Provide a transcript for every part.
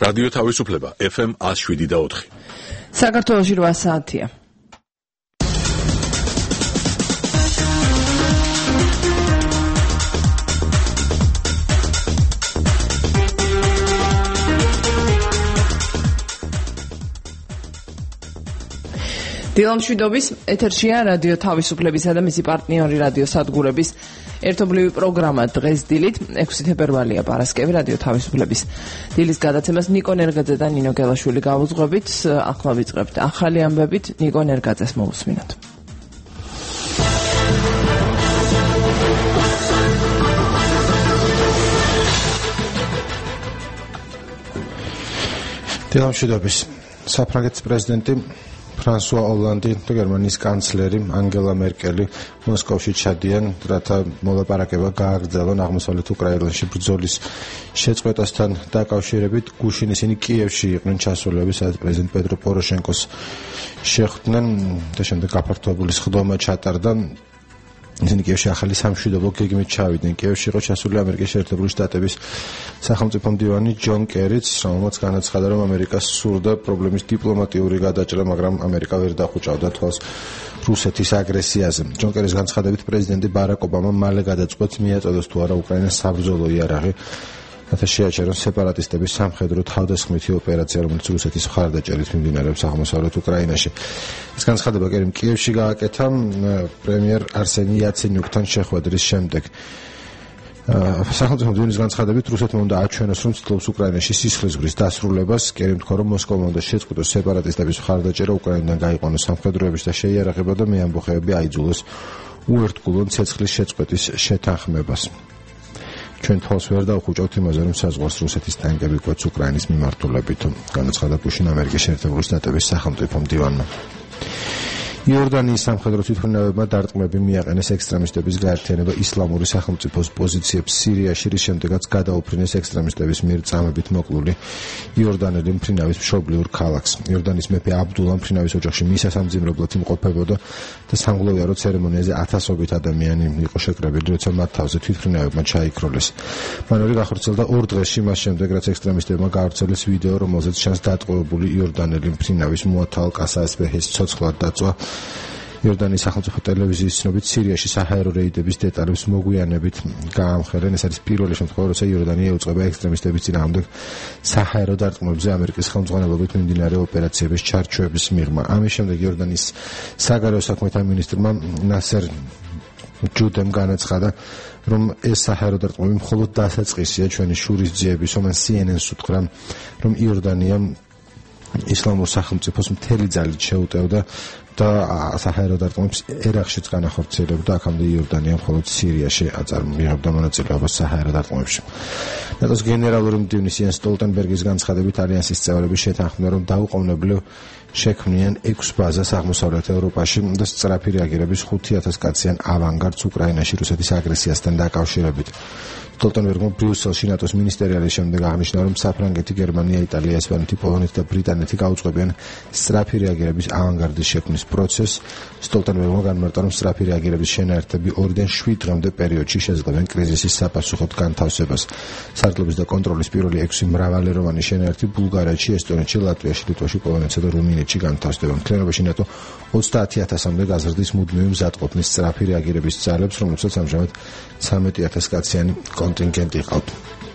რადიო თავისუფლება FM 107.4. საქართველოში 8 საათია. დილამშვიდობის ეთერშია რადიო თავისუფლებისა და მისი პარტნიორი რადიო სადგურების ერთობლივი პროგრამა დღეს დილით 6 თებერვალია პარასკევი რადიო თავისუფლების დილის გადაცემას ნიკო ნერგაძე და ნინო გელაშვილი გავუძღვებით. ახლა ვიწყებთ ახალი ამბებით. ნიკო ნერგაძეს მოусმინოთ. დილამშვიდობის საფრანგეთის პრეზიდენტი ფრანსუა ოლანდი და გერმანიის კანცლერი ანგელა მერკელი მოსკოვში ჩადიან, რათა მოლაპარაკება გააგრძელონ აღმოსავლეთ უკრაინაში ბრძოლის შეწყვეტასთან დაკავშირებით. გუშინ ისინი კიევში იყვნენ ჩასულები, სადაც პრეზიდენტ პეტრო პოროშენკოს შეხვდნენ და შემდეგ გაფართოებული სხდომა ჩატარდა. ისინი კიევში ახალი სამშვიდობო გეგმით ჩავიდნენ. კიევში იყო ჩასული ამერიკის შეერთებული შტატების სახელმწიფო მდივანი ჯონ კერიც, რომელმაც განაცხადა, რომ ამერიკას სურდა პრობლემის დიპლომატიური გადაჭრა, მაგრამ ამერიკა ვერ დახუჭავდა თვალს რუსეთის აგრესიაზე. ჯონ კერის განცხადებით პრეზიდენტი ბარაკ ობამა მალე გადაწყვეტს მიაწოდოს თუ არა უკრაინას საბრძოლო იარაღი, რათა შეაჩერონ სეპარატისტების სამხედრო თავდასხმითი ოპერაცია, რომელიც რუსეთის მხარდაჭერით მიმდინარეობს აღმოსავლეთ უკრაინაში. ეს განცხადება კერიმ კიევში გააკეთა პრემიერ არსენი იაცენიუკთან შეხვედრის შემდეგ. სახელმწიფო მდივანის განცხადებით რუსეთმა უნდა აჩვენოს, რომ ცდილობს უკრაინაში სისხლისღვრის დასრულებას. კერიმ თქვა, რომ მოსკოვმა უნდა შეწყვიტოს სეპარატისტების მხარდაჭერა, უკრაინიდან გაიყვანოს სამხედროების და შეიარაღება და მეამბოხეები აიძულოს უერთგულონ ცეცხლის შეწყვეტის შეთანხმებას. ჩვენ თვალს ვერ დავხუჭავთ იმაზე, რომ საზღვარს რუსეთის ტანკები კვეთს უკრაინის მიმართულებით, განაცხადა გუშინ ამერიკის შეერთებული შტატების სახელმწიფო მდივანმა. იორდანიის სამხედრო თვითმფრინავებმა დარტყმები მიაყენეს ექსტრემისტების გაერთიანება ისლამური სახელმწიფოს პოზიციებს სირიაში, რის შემდეგაც გადაუფრინეს ექსტრემისტების მიერ წამებით მოკლული იორდანელი მფრინავის მშობლიურ ქალაქს. იორდანის მეფე აბდულა მფრინავის ოჯახში მისასამძიმებლად იმყოფებოდა და სამგლოვიარო ცერემონიაზე ათასობით ადამიანი იყო შეკრებილი, როცა მათ თავზე თვითმფრინავებმა ჩაიქროლეს. მან ორი გახორციელდა 2 დღეში მას შემდეგ, რაც ექსტრემისტებმა გაავრცელეს ვიდეო, რომელზეც ჩანს დატყვევებული იორდანელი მფრინავის მუათალ კასაეს ბეჰის ცოცხლად დაწვა. იორდანიის სახელმწიფო ტელევიზიის ცნობით სირიაში საჰაერო რეიდების დეტალებს მოგვიანებით გაამხელენ. ეს არის პირველი შემთხვევა, როცა იორდანია უწყება ექსტრემისტების წინააღმდეგ საჰაერო დარტყმებზე ამერიკის ხელმძღვანელობით მიმდინარე ოპერაციების ჩარჩოების მიღმა. ამის შემდეგ იორდანიის საგარეო საქმეთა მინისტრმა ნასერ ჯუდემ განაცხადა, რომ ეს საჰაერო დარტყმები მხოლოდ დასაწყისია ჩვენი შურისძიების. ომან CNN-ს უთხრა, რომ იორდანია ისლამურ სახელმწიფოს მთელი ძალით შეუტევდა და საჰაერო დარტყმებს ერაყშიც განახორციელებდა. აქამდე იორდანია მხოლოდ სირიაში აწარმოებდა მონაწილეობას საჰაერო დარტყმებში. ნატოს გენერალური მდივნის იენს სტოლტენბერგის განცხადებით ალიანსის წევრები შეთანხმდნენ, რომ დაუყოვნებლივ შექმნიან 6 ბაზას აღმოსავლეთ ევროპაში და სწრაფი რეაგირების 5000 კაციან ავანგარდს უკრაინაში რუსეთის აგრესიასთან დაკავშირებით. სტოლტენბერგმა ბრიუსელში ნატოს მინისტერიალის შემდეგ აღნიშნა, რომ საფრანგეთი, გერმანია, იტალია, ესპანეთი, პოლონეთი და ბრიტანეთი გაუწყობიან სწრაფი რეაგირების ავანგარდის შექმნის პროცესს. სტოლტენბერგმა განმარტა, რომ სწრაფი რეაგირების შენაერთები 2-დან 7 დღემდე პერიოდში შეძლებენ კრიზისის საპასუხოდ განთავსებას. სარდლობის და კონტროლის პირველი 6 მრავალეროვანი შენაერთი ბულგარეთში, ესტონეთში, ლატვიაში, ლიტვაში, პოლონეთსა და რუმინეთში განთავსდება. მთლიანობაში ნატო 30000-მდე გაზრდის მუდმივი მზადყოფნის სწრაფი რეაგირების ძალებს, რომლებსაც ამჟამად 13000 კაციანი კონტინგენტი ყავთ.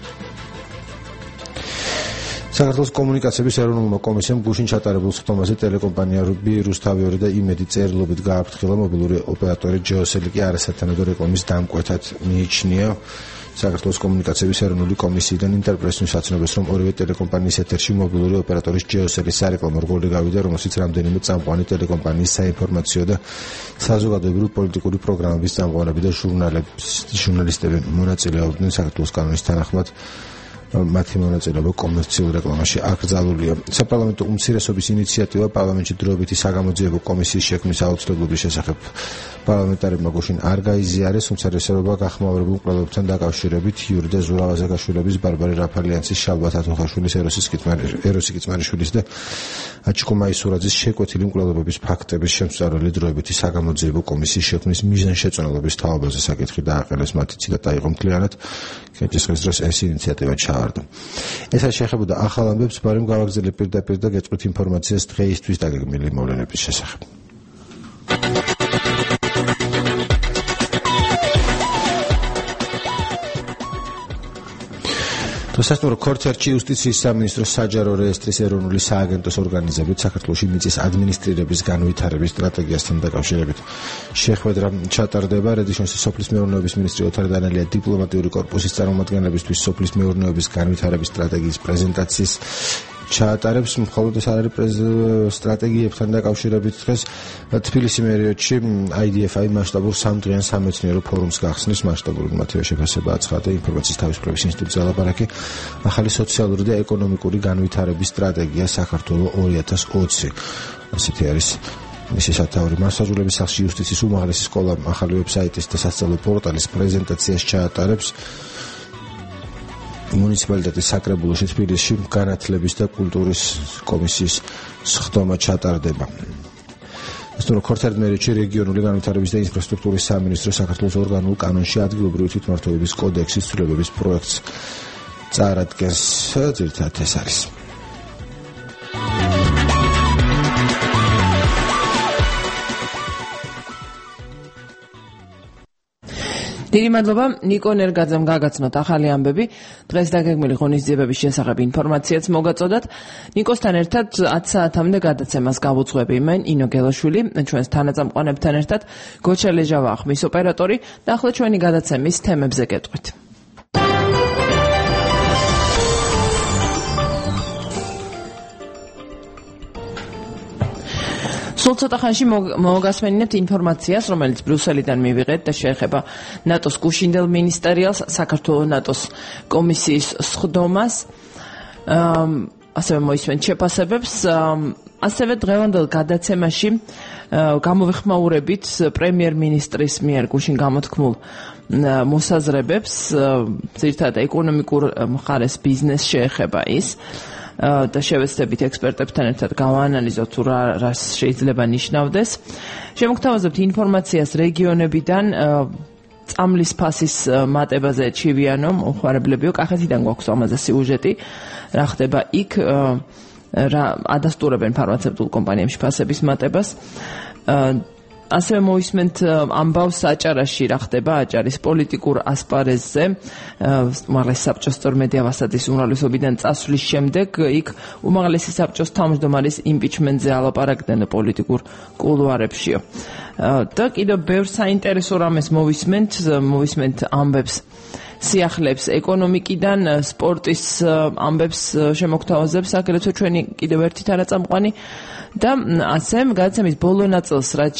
საქართველოს კომუნიკაციების ეროვნულმა კომისიამ გუშინ ჩატარებულ სხდომაზე ტელეკომპანიები რუსთავი და იმედი წერილობით გააფრთხილა. მობილური ოპერატორი ჯეოსელი კი არასათანადო რეკლამის დამკვეთად მიიჩნია. საქართველოს კომუნიკაციების ეროვნული კომისიიდან ინტერპრესს აცნობს, რომ ორივე ტელეკომპანიის ეთერში მობილური ოპერატორის ჯეოსელის სარეკლამო რგოლი გავიდა, რომელშიც რამდენიმე წამყვანი ტელეკომპანიის საინფორმაციო და საზოგადოებრივი პოლიტიკური პროგრამების წამყვანები და ჟურნალისტები მონაწილეობდნენ. საქართველოს კანონის თანახმად მათი მონაწილეობა კომერციულ რეკლამაში აკრძალულია. საპარლამენტო უმცირესობის ინიციატივა პარლამენტში დროებითი საგამოძიებო კომისიის შექმნის აუცილებლობის შესახებ პარლამენტარებმა გუშინ არ გაიზიარეს, თუმცა რესურსობა გახმაურებულ მკვლელობებთან დაკავშირებით იური და ზურაბ აზაგაშვილების, ბარბარე რაფალიანცის, შალბათ ათოხაშვილის, ეროსი კიწმარიშვილის და აჩიკო მაისურაძის შეკვეთილი მკვლელობების ფაქტების შემსწავლელი დროებითი საგამოძიებო კომისიის შექმნის მიზანშეწონილობის თაობაზე საკითხი დააყენეს. მათი ციტატა იყო მთლიანად კენჭისყრის დროს ეს ინიციატივა ჩააბარა. ჩაატარდა. ეს არ შეეხებოდა ახალ ამბებს, მაგრამ გავაგრძელებ პირდაპირ და გეწყოთ ინფორმაციას დღეისთვის დაგეგმილი მოვლენების შესახებ. Tosasturo ქორცერჩი იუსტიციის სამინისტროს საჯარო რეესტრის ეროვნული სააგენტოს ორგანიზებით საქართველოში მიწის ადმინისტრირების განვითარების სტრატეგიასთან დაკავშირებით შეხვედრა ჩატარდება. რედიშონში სოფლის მეურნეობის მინისტრი ოთარ დანელია დიპლომატიური კორპუსის წარმომადგენლებისთვის სოფლის მეურნეობის განვითარების სტრატეგიის პრეზენტაციის ჩაატარებს. მხოლოდ ეს არ არის სტრატეგიებთან დაკავშირებით დღეს თბილისის მერიოდში IDF-i მასშტაბურ სამდღიან სამეცნიერო ფორუმს გახსნის. მასშტაბური მათივე შეფასება აცხადა ინფორმაციის თავისუფლების ინსტიტუტის ლაპარაკი ახალი სოციალური და ეკონომიკური განვითარების სტრატეგია საქართველოს 2020. ასეთი არის მისი სათაური. მასაჟულების სახლში იუსტიციის უმაღლესი სკოლა ახალი ვებსაიტის და სასწავლო პორტალის პრეზენტაციას ჩაატარებს. მუნიციპალიტეტის საკრებულოში თბილისში განათლების და კულტურის კომისიის სხდომა ჩატარდება. ქორცერმერიჩი რეგიონული განვითარების და ინფრასტრუქტურის სამინისტრო საქართველოს ორგანულ კანონში ადგილობრივი თვითმმართველობის კოდექსის ცვლილებების პროექტს წარადგენს. ძირითადად ეს არის. დიდი მადლობა ნიკო ნერგაძემ გაგაცნოთ ახალი ამბები. დღეს დაგეგმილი ღონისძიებების შესახებ ინფორმაციაც მოგაწოდათ. ნიკოსთან ერთად 10 საათამდე გადაცემას გავუძღვები მე ინო გელაშვილი, ჩვენს თანაწამყვანებთან ერთად გოჩა ლეჟავა ხმის ოპერატორი და ახლა ჩვენი გადაცემის თემებზე გეტყვით. სულ ცოტა ხანში მოგასმენინებთ ინფორმაციას, რომელიც ბრიუსელიდან მივიღეთ და შეეხება ნატოს გუშინდელ მინისტერიალს, საქართველოს ნატოს კომისიის სხდომას. ასევე მოისმენთ შეფასებებს. ასევე დღევანდელ გადაცემაში გამოვიხმაურებით პრემიერ-მინისტრის მიერ გუშინ გამოთქმულ მოსაზრებებს, ძირითადად ეკონომიკურ მხარეს ბიზნეს შეეხება ის. და შევეცდებით ექსპერტებთან ერთად გავაანალიზოთ თუ რა შეიძლება ნიშნავდეს. შემოგთავაზებთ ინფორმაციას რეგიონებიდან, წამლის ფასის მატებაზე ჩივიანო, მოხარებლებიო, კახეთიდან გვაქვს ამაზე სიუჟეტი, რა ხდება იქ, რა ადასტურებენ ფარმაცევტულ კომპანიებში ფასების მატებას. ასევე მოისმენთ ამბავს აჭარაში რა ხდება აჭარის პოლიტიკურ ასპარეზზე. უმაღლესი საბჭოს მედია ვასადის უმრავლესობიდან წასვლის შემდეგ იქ უმაღლესი საბჭოს თავმჯდომარის იმპიჩმენტზე ალაპარაკდნენ პოლიტიკურ კულუარებშიო. და კიდევ ბევრ საინტერესო რამეს მოვისმენთ ამბებს სიახლეებს ეკონომიკიდან, სპორტის ამბებს შემოგთავაზებს აგრეთვე ჩვენი კიდევ ერთი თანაწამყვანი და ასე გადაცემის ბოლო ნაწილს რაც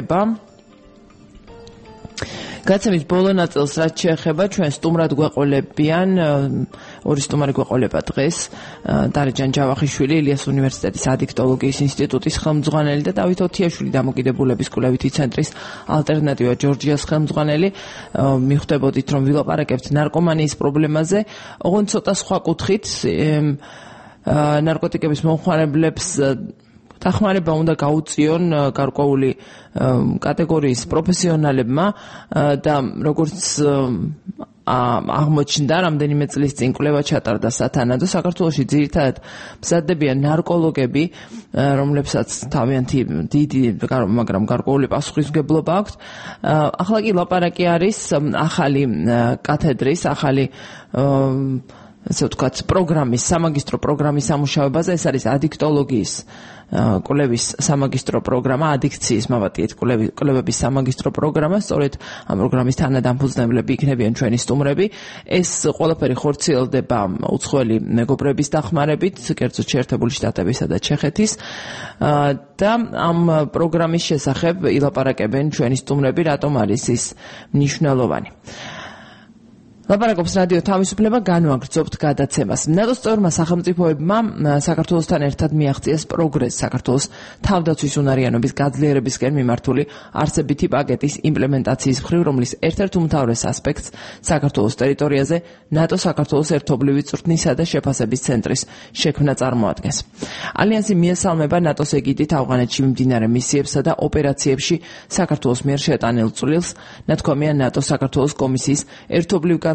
შეეხება ჩვენ სტუმრად გვეყოლებიან ორი სტუმარი გვეყოლება დღეს დარეჯან ჯავახიშვილი ილიას უნივერსიტეტის ადიქტოლოგიის ინსტიტუტის ხელმძღვანელი და დავით ოთიაშვილი დამოკიდებულების კვლევითი ცენტრის ალტერნატივა ჯორჯიას ხელმძღვანელი. მიხვდებოდით რომ ვილაპარაკებთ ნარკომანიის პრობლემაზე, ოღონდ ცოტა სხვა კუთხით ნარკოტიკების მომხმარებლებს დახმარება უნდა გაუწიონ გარკვეული კატეგორიის პროფესიონალებმა და როგორც აღმოჩნდა რამდენიმე წლის წინ კვლევა ჩატარდა სათანადო საქართველოში ძირითადად მზადდებიან ნარკოლოგები, რომლებსაც თავიანთი დიდი, მაგრამ გარკვეული პასუხისმგებლობა აქვთ. ახლა კი ლაპარაკი არის ახალი კათედრის, ახალი ასე ვთქვათ, პროგრამის, სამაგისტრო პროგრამის სამუშაოებაზე. ეს არის ადიქტოლოგიის კვლევის სამაგისტრო პროგრამა, ადიქციის მოვატიეთ კვლევების სამაგისტრო პროგრამა. სწორედ ამ პროგრამის თანადამფუძნებლები იქნებიან ჩვენი სტუმრები. ეს ყველაფერი ხორციელდება უცხოელი მეგობრების დახმარებით, კერძოდ შეერთებული შტატებისა და ჩეხეთის. და ამ პროგრამის შესახებ ილაპარაკებენ ჩვენი სტუმრები, რატომ არის ის მნიშვნელოვანი. ლაპარაკობს რადიო თავისუფლება, განვაგრძობთ გადაცემას. ნატოს წევრმა სახელმწიფოებმა საქართველოსთან ერთად მიაღწიეს პროგრესს საქართველოს თავდაცვის უნარიანობის გაძლიერებისკენ მიმართული არსებითი პაკეტის იმპლემენტაციის მხრივ, რომლის ერთ-ერთ უმთავრეს ასპექტს საქართველოს ტერიტორიაზე ნატო-საქართველოს ერთობლივი წვრთნისა და შეფასების ცენტრის შექმნა წარმოადგენს. ალიანსი მიესალმება ნატოს ეგიდით ავღანეთში მიმდინარე მისიებსა და ოპერაციებში საქართველოს მიერ შეტანილ წვლილს, ნათქვამია ნატო-საქართველოს კომისიის ერთობლივ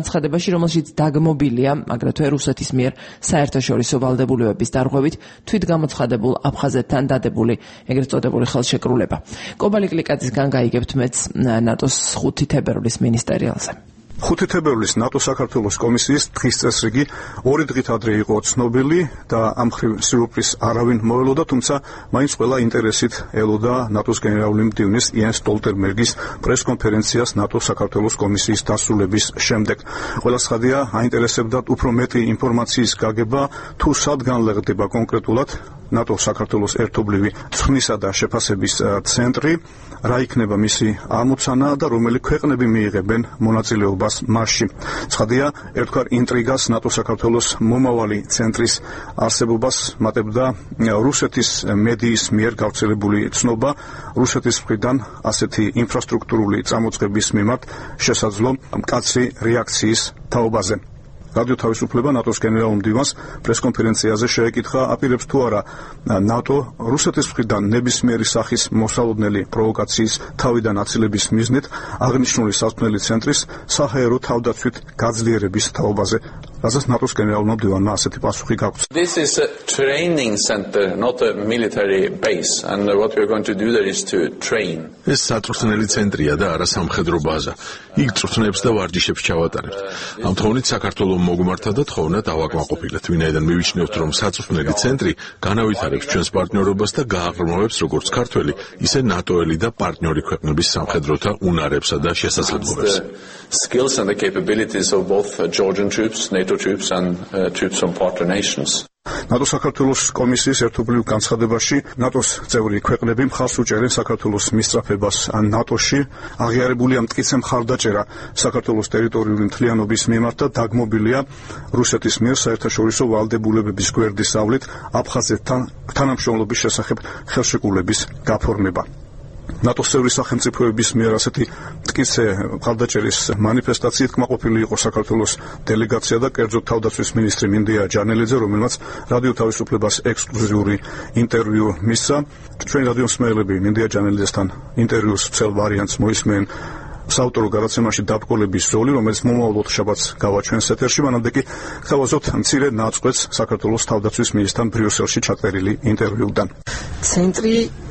განცხადებაში, რომელშიც დაგმობილია აგრეთვე რუსეთის მიერ საერთაშორისო ვალდებულებების დარღვევით თვითგამოცხადებულ აფხაზეთთან დადებული ეგრეთ წოდებული ხელშეკრულება. კობალი კლიკაძისგან გაიგებთ მეც ნატოს 5 თებერვლის მინისტერიალზე. 5 თებერვლის ნატო საქართველოს კომისიის დღის წესრიგი 2 დღით ადრე იყო ცნობილი და ამ ხრივ სიურპრიზს არავინ მოელოდა, თუმცა მაინც ყველა ინტერესით ელოდა ნატოს გენერალური მდივნის იენს სტოლტენბერგის პრესკონფერენციას ნატო საქართველოს კომისიის დასრულების შემდეგ. ყველა ხადია აინტერესებდათ უფრო მეტი ინფორმაციის გაგება, თუ სად განლაგდება კონკრეტულად ნატო საქართველოს ერთობლივი ცხნისა და შეფასების ცენტრი, რა იქნება მისი ამოცანა და რომელი ქვეყნები მიიღებენ მონაწილეობას მასში. ცხადია, ერთგვარ ინტრიგას ნატო საქართველოს მომავალი ცენტრის არსებობას მატებდა რუსეთის მედიის მიერ გავრცელებული ცნობა რუსეთის მხრიდან ასეთი ინფრასტრუქტურული წამოწყების მიმართ შესაძლო მკაცრი რეაქციის თაობაზე. რადიო თავისუფლება ნატოს გენერალურ მდივანს პრესკონფერენციაზე შეეკითხა, აპირებს თუ არა ნატო რუსეთის მხრიდან ნებისმიერი სახის მოსალოდნელი პროვოკაციის თავიდან აცილების მიზნით აღნიშნული სასმელი ცენტრის საჰაერო თავდაცვით გაძლიერების თაობაზე, რასაც ნატოს გენერალურმა მდივანმა ასეთი პასუხი გაგვცა. This is a training center, not a military base, and what we are going to do there is to train. ეს საწვრთნელი ცენტრია და არა სამხედრო ბაზა. იქ წვრთნებს და ვარჯიშებს ჩავატარებთ. ამ თხოვნით საქართველოს მოგმართა და თხოვნა დავაკმაყოფილეთ, ვინაიდან მივიჩნევთ, რომ საწვრთნელი ცენტრი განავითარებს ჩვენს პარტნიორობას და გააღრმავებს როგორც ქართველი, ისე ნატოელი და პარტნიორი ქვეყნების სამხედროთა უნარებსა და შესაძლებლობებს. Skills and the capabilities of both Georgian troops, NATO troops and troops from partner nations. ნატო საქართველოს კომისიის ერთობლივ განცხადებაში ნატოს წევრი ქვეყნები მხარს უჭერენ საქართველოს მისწრაფებას ნატოში, აღიარებულია მტკიცე მხარდაჭერა საქართველოს ტერიტორიული მთლიანობის მიმართ და დაგმობილია რუსეთის მიერ საერთაშორისო ვალდებულებების გვერდისავლით აფხაზეთთან თანამშრომლობის შესახებ ხელშეკრულების გაფორმება. ნატოს წევრი სახელმწიფოების მიერ ასეთი მტკიცე მხარდაჭერის მანიფესტაციით კმაყოფილი იყო საქართველოს დელეგაცია და კერძოდ თავდაცვის მინისტრი მინდია ჯანელიძე, რომელმაც რადიო თავისუფლებას ექსკლუზიური ინტერვიუ მისცა. ჩვენი რადიო მსმენელები მინდია ჯანელიძესთან ინტერვიუს ცელ ვარიანტს მოისმენ საავტორო გადაცემაში დაბრკოლების ზოლი, რომელიც მომავალ შაბათს გავაჩვენს ეთერში, მანამდე კი გთავაზობთ მცირე ნაწყვეტს საქართველოს თავდაცვის მინისტრთან ბრიუსელში ჩაწერილი ინტერვიუდან. ცენტრი,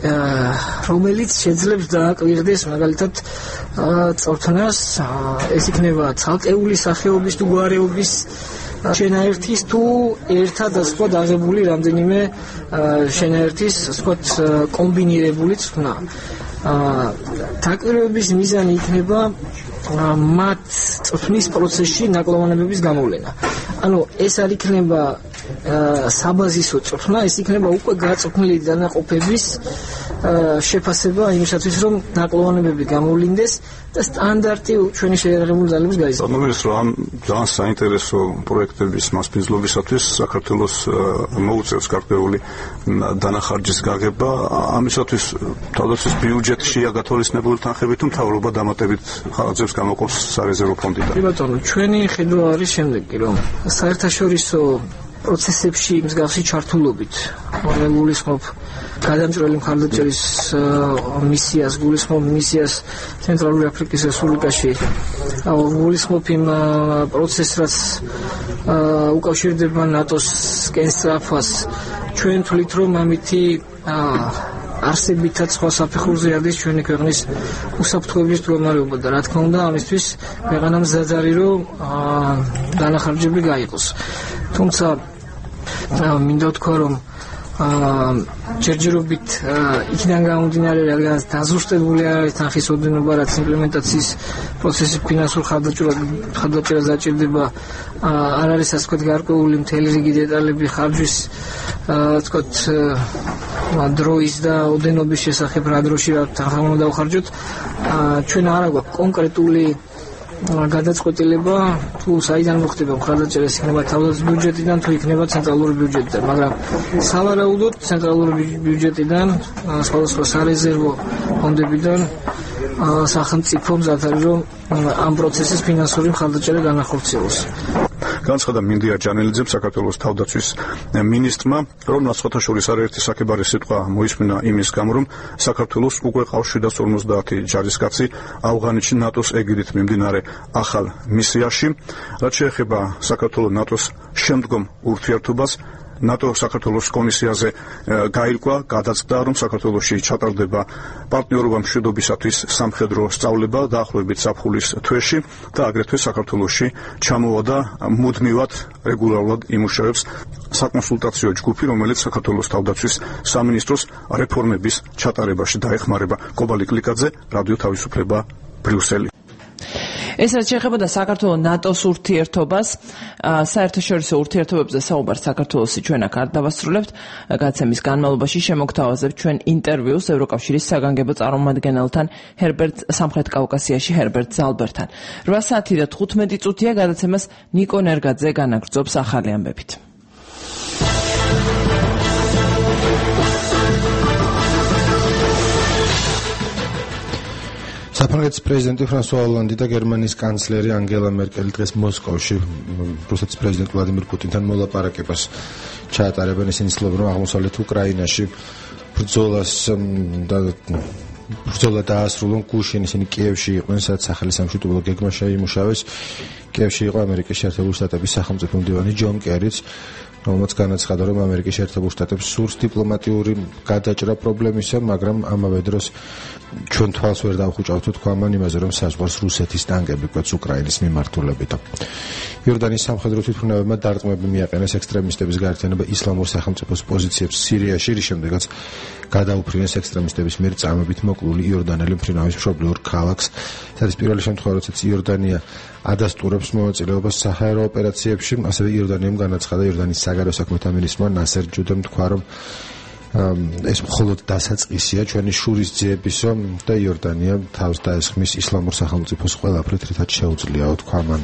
რომელიც შეძლებს დააკვირდეს მაგალითად წვრთნას, ეს იქნება ცალკეული სახეობის თუ გვარეობის შენაერთის თუ ერთად სხვა დაღებული რამდენიმე შენაერთის სხვა კომბინირებული წვრთნა. დაკვირვების მიზანი იქნება მათ წვრთნის პროცესში ნაკლოვანებების გამოვლენა. ანუ ეს არ იქნება საბაზისო წვრთნა, ეს იქნება უკვე გაწვრთნილი დანაყოფების შეფასება იმისათვის, რომ ნაკლოვანებები გამოვლინდეს და სტანდარტი ჩვენი შეიარაღებული ძალების გაიზარდოს. ნომერს რომ ძალიან საინტერესო პროექტების მასპინძლობისათვის საქართველოს მოუწევს გარკვეული დანახარჯის გაგება. ამისათვის თავდაცვის ბიუჯეტშია გათვალისწინებული თანხები თუ მთავრობა დამატებით ხალხებს გამოყოფს სარეზერვო ფონდიდან. ბატონო, ჩვენი ხედვა არის შემდეგი, რომ საერთაშორისო პროცესებში მსგავსი ჩართულობით გულისხმობ გადამჭრელი მხარდაჭერის მისიას, გულისხმობ მისიას ცენტრალური აფრიკის რესპუბლიკაში, გულისხმობ იმ პროცესს, რაც უკავშირდება ნატოს კენსტრაფას. ჩვენ თვლით, რომ ამითი არსებითაც სხვა საფეხურზე არის ჩვენი ქვეყნის უსაფრთხოების მდგომარეობა და რა თქმა უნდა ამისთვის ქვეყანამ მზად არის, რომ დანახარჯები გაიყოს. თუმცა მინდა ვთქვა, რომ ჯერჯერობით იქიდან გამომდინარე, რადგან დაზუსტებული არის თანხის ოდენობა, რაც იმპლემენტაციის პროცესის ფინანსურ ხარდაჭერას დაჭირდება, არ არის ასე ვთქვათ გარკვეული მთელი რიგი დეტალები ხარჯვის ვთქვათ დროის და ოდენობის შესახებ, რა დროში რა თანხა უნდა დავხარჯოთ. ჩვენ არ აქვს კონკრეტული გადაწყვეტილება, თუ საიდან მოხდება მხარდაჭერა, იქნება თავდაცვის ბიუჯეტიდან თუ იქნება ცენტრალური ბიუჯეტიდან, მაგრამ სავარაუდოდ ცენტრალური ბიუჯეტიდან, სხვადასხვა სარეზერვო ფონდებიდან სახელმწიფო მზად არის, რომ ამ პროცესის ფინანსური მხარდაჭერა განახორციელოს. განცხადა მინდია ჯანელიძემ საქართველოს თავდაცვის მინისტრმა, რომ ნაცვლთა შორის არაერთი საკებარე სიტყვა მოისმინა იმის გამო, რომ საქართველოს უკვე ყავს 750 ჯარისკაცი ავღანეთში ნატოს ეგიდით მიმდინარე ახალ მისიაში. რაც შეეხება საქართველოს ნატოს შემდგომ ურთიერთობას, ნატო საქართველოს კომისიაზე გაირკვა, გადაწყდა, რომ საქართველოში ჩატარდება პარტნიორობა მშვიდობისათვის სამხედრო სწავლება დაახლოებით ზაფხულის თვეში და აგრეთვე საქართველოში ჩამოვა და მუდმივად რეგულარულად იმუშავებს საკონსულტაციო ჯგუფი, რომელიც საქართველოს თავდაცვის სამინისტროს რეფორმების ჩატარებაში დაეხმარება. კობალი კლიკაძე, რადიო თავისუფლება, ბრიუსელი. ეს რაც შეეხება საქართველოს ნატოს ურთიერთობას, საერთაშორისო ურთიერთობებზე საუბარს საქართველოსი ჩვენ აქ არ დავასრულებთ. გადაცემის განმავლობაში შემოგთავაზებთ ჩვენ ინტერვიუს ევროკავშირის საგანგებო წარმომადგენელთან სამხრეთ კავკასიაში ჰერბერტ ზალბერთან. 8 საათი და 15 წუთია გადაცემას ნიკო ნერგაძე განაგრძობს ახალი ამბებით. საფრანგეთის პრეზიდენტი ფრანსუა ოლანდი და გერმანიის კანცლერი ანგელა მერკელი დღეს მოსკოვში რუსეთის პრეზიდენტ ვლადიმირ პუტინთან მოლაპარაკებას ჩაატარებენ. ისინი ცდილობენ, რომ აღმოსავლეთ უკრაინაში ბრძოლა დაასრულონ. გუშინ ისინი კიევში იყვნენ, სადაც სახელი სამშვიდობო გეგმა შეიმუშავეს. კიევში იყო ამერიკის შეერთებული შტატების სახელმწიფო მდივანი ჯონ კერიც, რომელმაც განაცხადა, რომ ამერიკის შეერთებულ შტატებს სურს დიპლომატიური გადაჭრა პრობლემისა, მაგრამ ამავე დროს ჩვენ თვალს ვერ დავხუჭავთ თქვა მან იმაზე, რომ საზღვარს რუსეთის ტანკები კვეთს უკრაინის მიმართულებით. იორდანიის სამხედრო თვითმფრინავებმა დარტყმები მიაყენეს ექსტრემისტების გაერთიანება ისლამურ სახელმწიფოს პოზიციებს სირიაში, რის შემდეგაც გადაუფრინეს ექსტრემისტების მიერ წამებით მოკლული იორდანელი მფრინავის მშობლიურ ქალაქს, სადაც პირველი შემთხვევა, როდესაც იორდანია ადასტურებს მონაწილეობას საჰაერო ოპერაციებში, ასევე იორდანიამ განაცხადა იორდანიის საგარეო საქმეთა მინისტრმა ნასერ ჯუდემ თქვა, რომ ეს მხოლოდ დასაწყისია ჩვენი შურისძიებისო და იორდანია თავს დაესხმის ისლამურ სახელმწიფოს ყველაფრით, რითაც შეუძლიაო თქვა მან.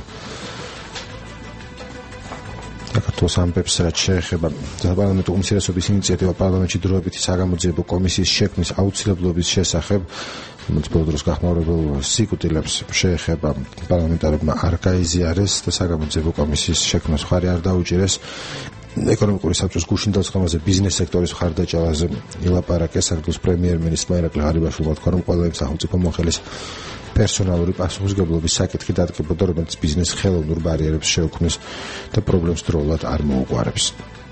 საქართველოს ამბებს, რაც შეეხება საპარლამენტო უმცირესობის ინიციატივა პარლამენტში დროებითი საგამოძიებო კომისიის შექმნის აუცილებლობის შესახებ, რომელიც ბოლო დროს გახმაურებელ სიკუტილებს შეეხება, პარლამენტარებმა არ გაიზიარეს და საგამოძიებო კომისიის შექმნას მხარი არ დაუჭირეს. ეკონომიკური საბჭოს გუშინ დაწყებაზე ბიზნეს სექტორის მხარდაჭერაზე ილაპარაკეს. საქართველოს პრემიერ-მინისტრმა ირაკლი ღარიბაშვილმა თქვა, რომ ყველა იმ სახელმწიფო მოხელის პერსონალური პასუხისმგებლობის საკითხი დადგებოდა, რომელიც ბიზნეს ხელოვნურ ბარიერებს შეუქმნის და პრობლემს დროულად არ მოუგვარებს.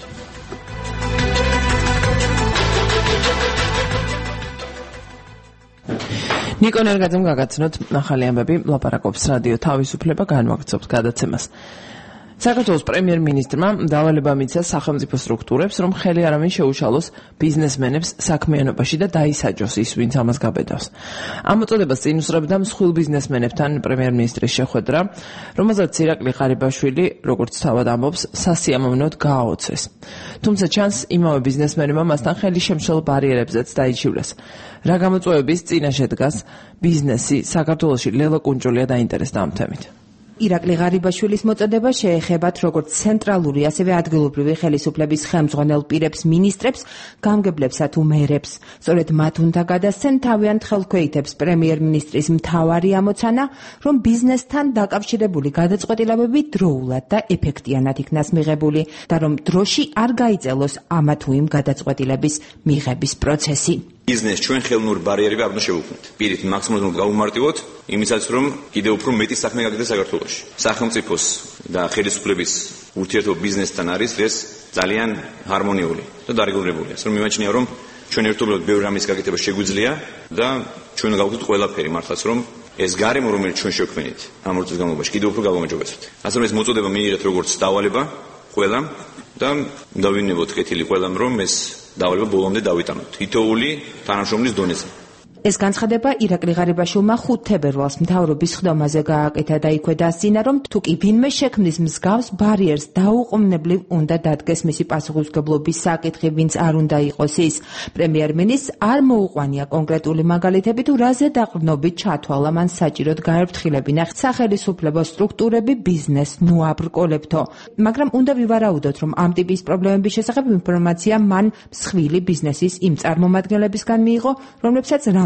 ნიკო ნერგაძემ გაგაცნოთ ახალი ამბები, ლაპარაკობს რადიო თავისუფლება, განვაგრძობთ გადაცემას. საქართველოს პრემიერ-მინისტრმა დავალება მისცა სახელმწიფო სტრუქტურებს, რომ ხელი არავინ შეუშალოს ბიზნესმენებს საქმიანობაში და დაისაჯოს ის, ვინც ამას გაბედავს. ამ მოწოდებას წინ უსწრებდა მსხვილ ბიზნესმენებთან პრემიერ-მინისტრის შეხვედრა, რომელზეც ირაკლი ღარიბაშვილი, როგორც თავად ამბობს, სასიამოვნოდ გააოცეს. თუმცა ჩანს, იმავე ბიზნესმენებმა მასთან ხელი შემშელ ბარიერებზეც დაიჩივლეს. რა გამოწვევების წინაშე დგას ბიზნესი საქართველოში ლელა კუნჭულია დაინტერესდა ამ თემით. ირაკლი ღარიბაშვილის მოწოდება შეეხებათ როგორც ცენტრალური, ასევე ადგილობრივი ხელისუფლების ხელმძღვანელ პირებს, მინისტრებს, გამგებლებსა თუ მერებს. სწორედ მათ უნდა გადასცენ თავიანთ ხელქვეითებს პრემიერ-მინისტრის მთავარი ამოცანა, რომ ბიზნესთან დაკავშირებული გადაწყვეტილებები დროულად და ეფექტიანად იქნას მიღებული და რომ დროში არ გაიწელოს ამა თუ იმ გადაწყვეტილების მიღების პროცესი. ბიზნეს ჩვენ ხელოვნურ ბარიერები არ უნდა შევუქმნით. პირით მაქსიმალურად გავუმარტივოთ, იმისაც რომ კიდევ უფრო მეტი საქმე გაგდეს საქართველოში. სახელმწიფოს და ხელისუფლების ურთიერთობა ბიზნესთან არის ეს ძალიან ჰარმონიული და დარეგულირებული. ასე რომ მიმაჩნია, რომ ჩვენ ერთობლივად ბევრი რამის გაკეთება შეგვიძლია და ჩვენ გავხდით ყველაფერი მართლაც, რომ ეს გარემო, რომელიც ჩვენ შევქმნით ამ ორ წლის განმავლობაში, კიდევ უფრო გავამაჯობესოთ. ასე რომ ეს მოწოდება მიიღეთ როგორც დავალება ყველამ და დავინებოთ კეთილი ყველამ, რომ ეს დავალება ბოლომდე დავიტანოთ თითოეული თანამშრომლის დონეზე. ეს განცხადება ირაკლი ღარიბაშვილმა 5 თებერვალს მთავრობის ხდომაზე გააკეთა და იქვე დასძინა, რომ თუ კი ვინმე შექმნის მსგავს ბარიერს დაუყოვნებლივ უნდა დადგეს მისი პასუხისმგებლობის საკითხი, ვინც არ უნდა იყოს ის. პრემიერ-მინისტრს არ მოუყვანია კონკრეტული მაგალითები თუ რაზე დაყრდნობით ჩათვალა მან საჭიროდ გაერფრთხილებინა სახელისუფლებო სტრუქტურები ბიზნესს ნუ აბრკოლებთო. მაგრამ უნდა ვივარაუდოთ, რომ ამ ტიპის პრობლემების შესახებ ინფორმაცია მან მსხვილი ბიზნესის იმ წარმომადგენლებისგან მიიღო, რომლებსაც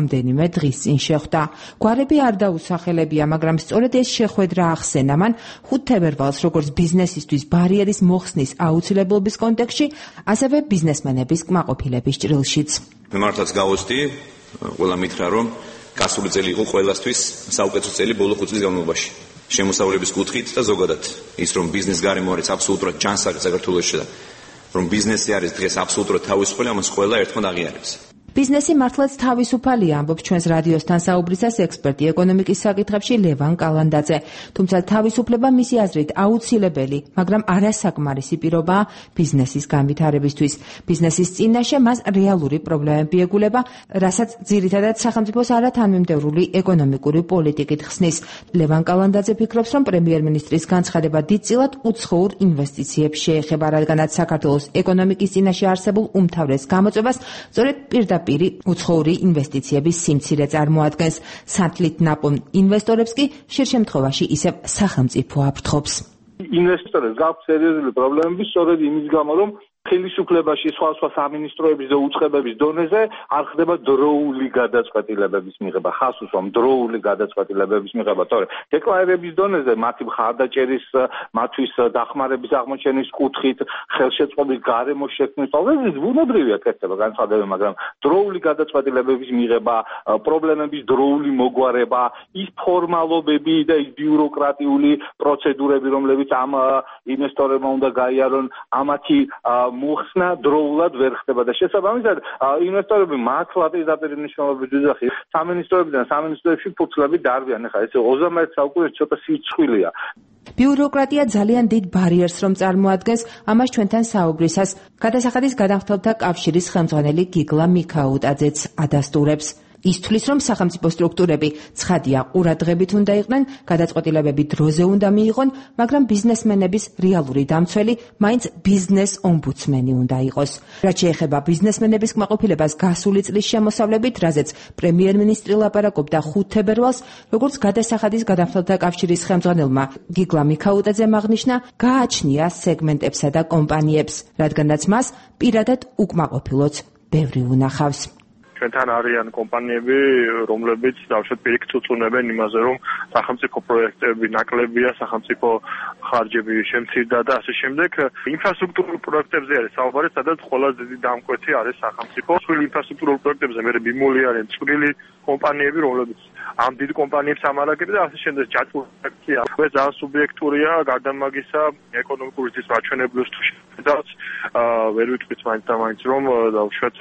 რამდენიმე დღის წინ შეხვდა. გვარები არ დაუსახელებია, მაგრამ სწორედ ეს შეხვედრა ახსენა მან 5 თებერვალს როგორც ბიზნესისთვის ბარიერის მოხსნის აუცილებლობის კონტექსტში, ასევე ბიზნესმენების კმაყოფილების ჭრილშიც. მე მართლაც გავოცდი, ყველა მითხრა, რომ გასული წელი იყო ყველასთვის საუკეთესო წელი ბოლო 5 წლის განმავლობაში. შემოსავლების კუთხით და ზოგადად ის რომ ბიზნეს გარემო არის აბსოლუტურად ჯანსაღი საქართველოში და რომ ბიზნესი არის დღეს აბსოლუტურად თავისუფალი, ამას ყველა ერთმანეთს აღიარებს. ბიზნესი მართლაც თავისუფალია, ამბობს ჩვენს რადიოსთან საუბრისას ექსპერტი ეკონომიკის საკითხებში ლევან კალანდაძე. თუმცა თავისუფლება მისი აზრით აუცილებელი, მაგრამ არასაკმარისი პირობაა ბიზნესის განვითარებისთვის. ბიზნესის წინაშე მას რეალური პრობლემები ეგულება, რასაც ძირითადად სახელმწიფოს არათანმიმდევრული ეკონომიკური პოლიტიკით ხსნის. ლევან კალანდაძე ფიქრობს, რომ პრემიერ-მინისტრის განცხადება დიდწილად უცხოურ ინვესტიციებს შეეხება, რადგანაც საქართველოს ეკონომიკის წინაშე არსებულ უმთავრეს გამოწვევას სწორედ პირდაპირ უცხოური ინვესტიციების სიმცირე წარმოადგენს. სანთლით ნაპოვნ ინვესტორებს კი ხშირ შემთხვევაში ისევ სახელმწიფო აფრთხობს. ინვესტორებს გაქვთ სერიოზული პრობლემები სწორედ იმის გამო, რომ ხელისუფლებაში სხვა სამინისტროების და უწყებების დონეზე არ ხდება დროული გადაწყვეტილებების მიღება, ხას უსვამ დროული გადაწყვეტილებების მიღება, თორე დეკლარირების დონეზე მათი მხარდაჭერის, მათთვის დახმარების აღმოჩენის კუთხით, ხელშეწყობის გარემოს შექმნის ყოველთვის ბუნებრივია კეთდება განცხადებები, მაგრამ დროული გადაწყვეტილებების მიღება, პრობლემების დროული მოგვარება, ის ფორმალობები და ის ბიუროკრატიული პროცედურები, რომლებიც ამ ინვესტორებმა უნდა გაიარონ, ამათი მოხსნა დროულად ვერ ხდება და შესაბამისად ინვესტორები მართლა პირდაპირ მნიშვნელობით ვიძახი სამინისტროებიდან სამინისტროებში ფურცლები დარბიან. ეხლა ეს 21 საუკუნეში ცოტა სიცხვილეა. ბიუროკრატია ძალიან დიდ ბარიერს რომ წარმოადგენს, ამას ჩვენთან საუბრისას გადასახადის გადამხდელთა კავშირის ხელმძღვანელი გიგლა მიქაუტაძეც ადასტურებს. ის თვლის, რომ სახელმწიფო სტრუქტურები ცხადია ყურადღებით უნდა იყვნენ, გადაწყვეტილებები დროზე უნდა მიიღონ, მაგრამ ბიზნესმენების რეალური დამცველი მაინც ბიზნეს ომბუდსმენი უნდა იყოს. რაც შეეხება ბიზნესმენების კმაყოფილებას გასული წლის შემოსავლებით, რაზეც პრემიერ-მინისტრი ლაპარაკობდა 5 თებერვალს, როგორც გადასახადის გადამხდელთა კავშირის ხელმძღვანელმა გიგლა მიქაუტაძემ აღნიშნა, გააჩნია სეგმენტებსა და კომპანიებს, რადგანაც მას პირადად უკმაყოფილოც ბევრი უნახავს. ჩვენთან არიან კომპანიები, რომლებიც დავშოთ პირიქით უწუნებენ იმაზე, რომ სახელმწიფო პროექტები ნაკლებია, სახელმწიფო ხარჯები შემცირდა და ასე შემდეგ. ინფრასტრუქტურულ პროექტებზე არის საუბარი, სადაც ყველაზე დიდი დამკვეთი არის სახელმწიფო. წვრილი ინფრასტრუქტურულ პროექტებზე მე ბიმული არის წვრილი კომპანიები, რომლებიც ამ დიდ კომპანიებს ამარაგებდა და ასე შემდეგ ჯაჭვურია. ეს ძალიან სუბიექტურია, გარდა მაგისა, ეკონომიკური ზრდის მაჩვენებლებს თუ შედავთ, ვერ ვიტყვით მაინც და მაინც რომ დავუშვათ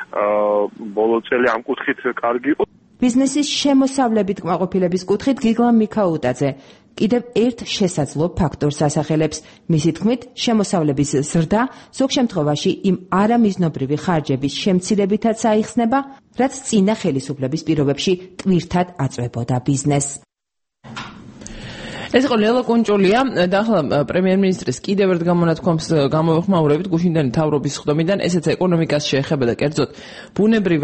ბოლო წელი ამ კუთხით კარგი იყო. ბიზნესის შემოსავლებით კმაყოფილების კუთხით გიგლა მიქაუტაძე კიდევ ერთ შესაძლო ფაქტორს ასახელებს. მისი თქმით, შემოსავლების ზრდა ზოგ შემთხვევაში იმ არამიზნობრივი ხარჯების შემცირებითაც აიხსნება, რაც წინა ხელისუფლების პირობებში ტვირთად აწვებოდა ბიზნესს. ეს იყო ლელა კუნჭულია და ახლა პრემიერ-მინისტრის კიდევ ერთ გამონათქვამს გამოვეხმაურებით გუშინდელი მთავრობის ხდომიდან, ესეც ეკონომიკას შეეხება და კერძოდ ბუნებრივ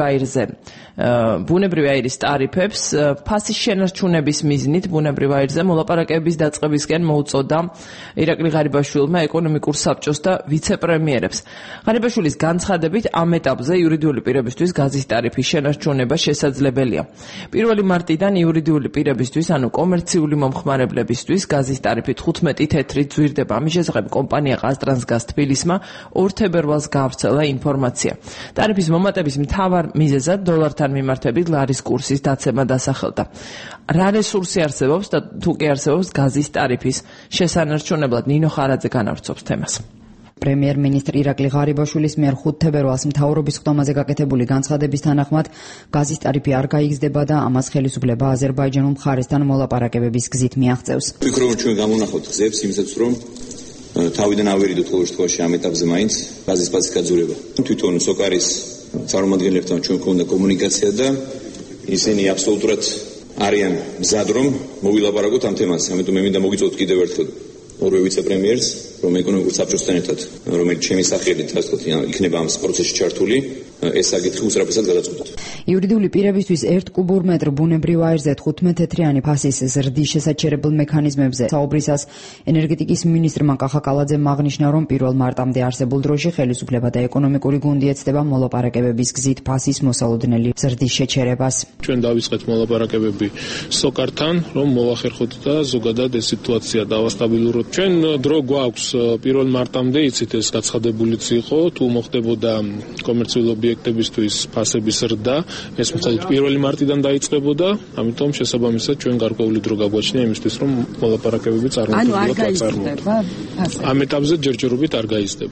აირის ტარიფებს ფასის შენარჩუნების მიზნით ბუნებრივ აირზე მოლაპარაკებების დაწყებისკენ მოუწოდა ირაკლი ღარიბაშვილმა ეკონომიკურ საბჭოს და ვიცე-პრემიერებს. ღარიბაშვილის განცხადებით ამ ეტაპზე იურიდიული პირებისთვის გაზის ტარიფის შენარჩუნება შესაძლებელია. 1 მარტიდან იურიდიული პირებისთვის, ანუ კომერციული მომხმარებლების გაზის ტარიფი 15 თეთრით ძვირდება. ამის შესახებ კომპანია ყაზტრანსგაზ თბილისმა 2 თებერვალს გაავრცელა ინფორმაცია. ტარიფის მომატების მთავარ მიზეზად დოლართან მიმართებით ლარის კურსის დაცემა დასახელდა. რა რესურსი არსებობს და თუ კი არსებობს გაზის ტარიფის შესანარჩუნებლად, ნინო ხარაძე განავრცობს თემას. პრემიერ-მინისტრი ირაკლი ღარიბაშვილის მიერ 5 თებერვალს მთავრობის ხდომაზე გაკეთებული განცხადების თანახმად გაზის ტარიფი არ გაიგზდება და ამას ხელისუფლება აზერბაიჯანულ მხარესთან მოლაპარაკებების გზით მიაღწევს. ვფიქრობ, რომ ჩვენ გამონახავთ გზებს იმისათვის, რომ თავიდან ავერიდოთ ყოველ შემთხვევაში ამ ეტაპზე მაინც გაზის პასის გაძურება. თვითონ სოკარის წარმომადგენლებთან ჩვენ გვქონდა კომუნიკაცია და ისინი აბსოლუტურად არიან მზად რომ მოვილაპარაკოთ ამ თემაზე. ამიტომ მე მინდა მოგიწოდოთ კიდევ ერთხელ ორივე ვიცე-პრემიერს, რომ ეკონომიკურ საბჭოსთან ერთად, რომელიც ჩემი სახელით, ასე ვთქვათ, იქნება ამ პროცესში ჩართული, ეს საკითხი უსწრაფესად გადაწყვეტოთ. იურიდიული პირებისთვის 1 კუბურ მეტრ ბუნებრივ აირზე 15 თეთრიანი ფასის ზრდის შესაჩერებელ მექანიზმებზე საუბრისას ენერგეტიკის მინისტრმა კახაკალაძემ აღნიშნა, რომ 1 მარტამდე არსებულ დროში ხელისუფლება და ეკონომიკური გუნდი ეცდება მოლაპარაკებების გზით ფასის მოსალოდნელი ზრდის შეჩერებას. ჩვენ დავიწყეთ მოლაპარაკებები სოკართან, რომ მოვახერხოთ და ზოგადად ეს სიტუაცია დავასტაბილუროთ. ჩვენ დრო გვაქვს 1 მარტამდე, იცით ეს გაცხადებულიც იყო, თუ მოხდებოდა კომერციული ობიექტებისთვის ფასების ზრდა, ეს მხოლოდ 1 მარტიდან დაიწყებოდა, ამიტომ შესაბამისად ჩვენ გარკვეული დრო გაგვაჩნია იმისთვის, რომ მოლაპარაკებები წარმატებულად ვაწარმოოთ. ამ ეტაპზე ჯერჯერობით არ გაიზრდება.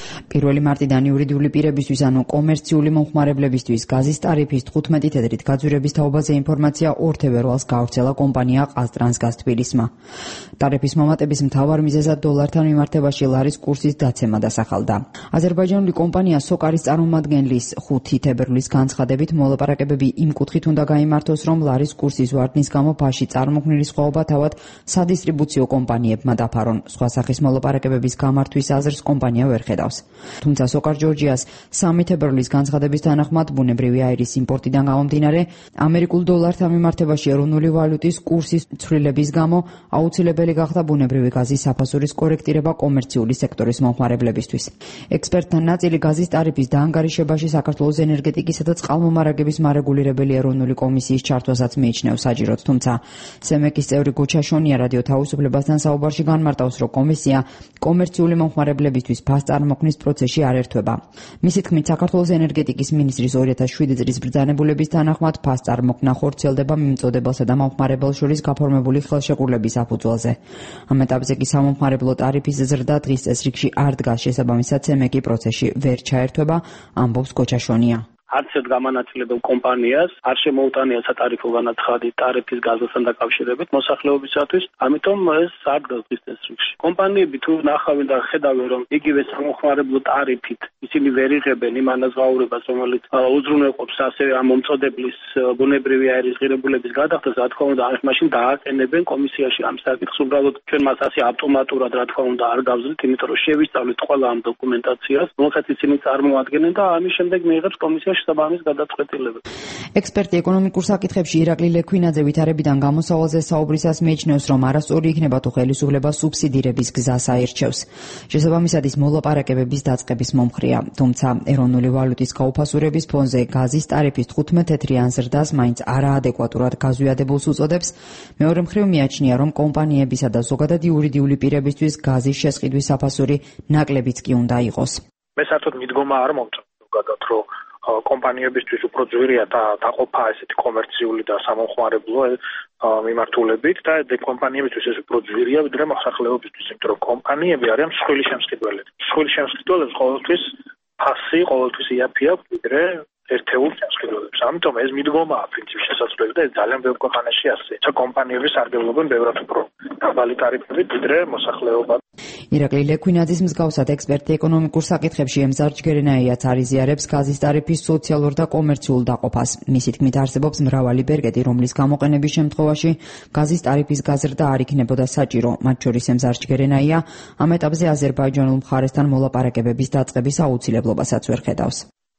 1 მარტიდან იურიდიული პირებისთვის, ანუ კომერციული მომხმარებლებისთვის გაზის ტარიფის 15 თეთრით გაძვირების თაობაზე ინფორმაცია 2 თებერვალს გავრცელა კომპანია ყაზტრანსგაზ თბილისმა. ტარიფის მომატების მთავარ მიზეზად დოლართან მიმართებაში ლარის კურსის დაცემა დასახელდა. აზერბაიჯანული კომპანია სოკარის წარმომადგენლის 5 თებერვლის განცხადებით მოლაპარაკებები იმ კუთხით უნდა გაიმართოს, რომ ლარის კურსის ვარდნის გამო ფასში წარმოქმნილი სხვაობა თავად სადისტრიბუციო კომპანიებმა დაფარონ. სხვა სახის მოლაპარაკებების გამართვის აზრს კომპანია ვერ ხედავს. თუმცა სოკარ ჯორჯიას 3 თებერვლის განცხადების თანახმად ბუნებრივი აირის იმპორტიდან გამომდინარე, ამერიკულ დოლართან მიმართებაში ეროვნული ვალუტის კურსის ცვლილების გამო აუცილებელი გახდა ბუნებრივი გაზის საფასურის კორექტირება კომერციული სექტორის მომხმარებლებისთვის. ექსპერტთა ნაწილი გაზის ტარიფის დაანგარიშებაში საქართველოს ენერგეტიკისა და წყალმომარაგების მარეგულირებელი ეროვნული კომისიის ჩართვასაც მიიჩნევს საჭიროდ, თუმცა სემეკის წევრი გოჩაშონია რადიო თავისუფლებასთან საუბარში განმარტავს, რომ კომისია კომერციული მომხმარებლებისთვის ფას წარმოქმნის პროცესში არ ერთვება. მისი თქმით, საქართველოს ენერგეტიკის მინისტრის 2007 წლის ბრძანებულების თანახმად ფას წარმოქმნა ხორციელდება მიმწოდებელსა და მომხმარებელს შორის გაფორმებული ხელშეკრულების საფუძველზე. ამ ეტაპზე კი სამომხმარებლო ტარიფის ზრდა დღის წესრიგში არ დგას, შესაბამისად სემეკი პროცესში ვერ ჩაერთვება, ამბობს გოჩაშონია. არც ერთ გამანაწილებელ კომპანიას არ შემოუტანია სატარიფო განაცხადი ტარიფის გაზასთან დაკავშირებით მოსახლეობისათვის, ამიტომ ეს არ დგას დღის წესრიგში. კომპანიები თუ ნახავენ და ხედავენ, რომ იგივე სამომხმარებლო ტარიფით ისინი ვერ იღებენ იმ ანაზღაურებას, რომელიც უზრუნველყოფს ასევე ამ მომწოდებლის ბუნებრივი აირის ღირებულების გადახდას, რა თქმა უნდა, მაშინ დააყენებენ კომისიაში ამ საკითხს. უბრალოდ ჩვენ მას ასე ავტომატურად, რა თქმა უნდა, არ გავზრდით, იმიტომ რომ შევისწავლეთ ყველა ამ დოკუმენტაციას, რომელსაც ისინი წარმოადგენენ და ამის შემდეგ მიიღებს კომისიაში საბამის გადაწყვეტილება. ექსპერტი ეკონომიკურ საკითხებში ირაკლი ლექვინაძე ვითარებიდან გამოსავალზე საუბრისას მიიჩნევს, რომ არასწორი იქნება თუ ხელისუფლება სუბსიდირების გზას აირჩევს. შესაბამისად ის მოლაპარაკებების დაწყების მომხრეა, თუმცა ეროვნული ვალუტის გაუფასურების ფონზე გაზის ტარიფის 15 თეთრიან ზრდას მაინც არაადეკვატურად გაზვიადებულს უწოდებს. მეორე მხრივ მიაჩნია, რომ კომპანიებისა და ზოგადად იურიდიული პირებისთვის გაზის შესყიდვის საფასური ნაკლებიც კი უნდა იყოს. მე საერთოდ მიდგომა არ მომწონს ზოგადად, რომ კომპანიებისთვის უფრო ძვირია დაყოფა ესეთი კომერციული და სამომხმარებლო მიმართულებით და კომპანიებისთვის ეს უფრო ძვირია ვიდრე მოსახლეობისთვის, იმიტომ რომ კომპანიები არიან მსხვილი შემსყიდველები. მსხვილი შემსყიდველებს ყოველთვის ფასი, ყოველთვის იაფი აქვს ვიდრე ერთეულ შემსყიდველებს. ამიტომ ეს მიდგომაა პრინციპში შესაძლებელი და ეს ძალიან ბევრ ქვეყანაში ასე. კომპანიები სარგებლობენ ბევრად უფრო დაბალი ტარიფებით ვიდრე მოსახლეობა. ირაკლი ლექვინაძის მსგავსად ექსპერტი ეკონომიკურ საკითხებში ემზარ ჯგერენაიაც არიზიარებს გაზის ტარიფის სოციალურ და კომერციულ დაყოფას. მისი თქმით, არსებობს მრავალი ბერკეტი, რომლის გამოყენების შემთხვევაში გაზის ტარიფის გაზრდა არ იქნებოდა საჭირო. მათ შორის ემზარ ჯგერენაია ამ ეტაპზე აზერბაიჯანულ მხარესთან მოლაპარაკებების დაწყების აუცილებლობასაც ვერ ხედავს.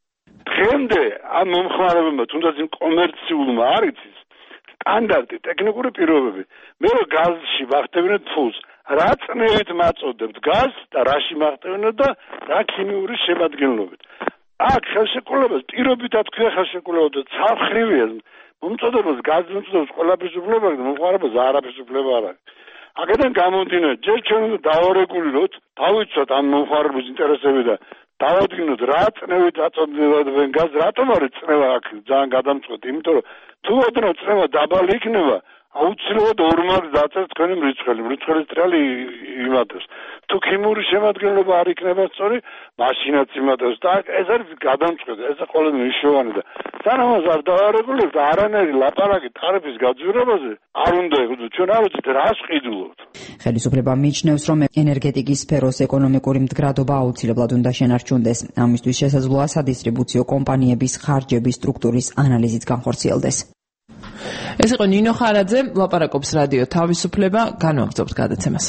დღემდე ამ მომხმარებელმა თუნდაც იმ კომერციულმა არ იცის სტანდარტი, ტექნიკური პირობები. მე რომ გაზში ვახტევინებ ფულს, რა წნევით მაწოდებთ გაზს და რაში მახტევინებთ და რა ქიმიური შემადგენლობით. აქ ხელშეკრულებას პირობით ათქვია ხელშეკრულება და ცალმხრივია. მომწოდებას გაზს მომწოდებს ყველაფრის უფლება და მომხმარებელს არაფრის უფლება არ აქვს. აქედან გამომდინარე, ჯერ ჩვენ უნდა დავარეგულიროთ, დავიცვათ ამ მომხმარებლის ინტერესები და დავადგინოთ რა წნევით აწოდებენ გაზს, რატომ არის წნევა აქ ძალიან გადამწყვეტი, იმიტომ რომ თუ ოდნავ წნევა დაბალი იქნება, აუცილებლად ორმაგს დაწერთ თქვენი მრიცხველის ტრიალი იმატებს. თუ ქიმიური შემადგენლობა არ იქნება სწორი, მაშინაც იმატებს და ეს არის გადამწყვეტი, ეს ყოველდღე მნიშვნელოვანი და სანამ არ დავარეგულირებთ, არანაირი ლაპარაკი ტარიფის გაძვირებაზე არ უნდა იყოს, ჩვენ არ ვიცით რას ყიდულობთ. ხელისუფლება მიიჩნევს, რომ ენერგეტიკის სფეროს ეკონომიკური მდგრადობა აუცილებლად უნდა შენარჩუნდეს. ამისთვის შესაძლოა სადისტრიბუციო კომპანიების ხარჯების სტრუქტურის ანალიზიც განხორციელდეს. ეს იყო ნინო ხარაძე, ლაპარაკობს რადიო თავისუფლება, განვაგრძობთ გადაცემას.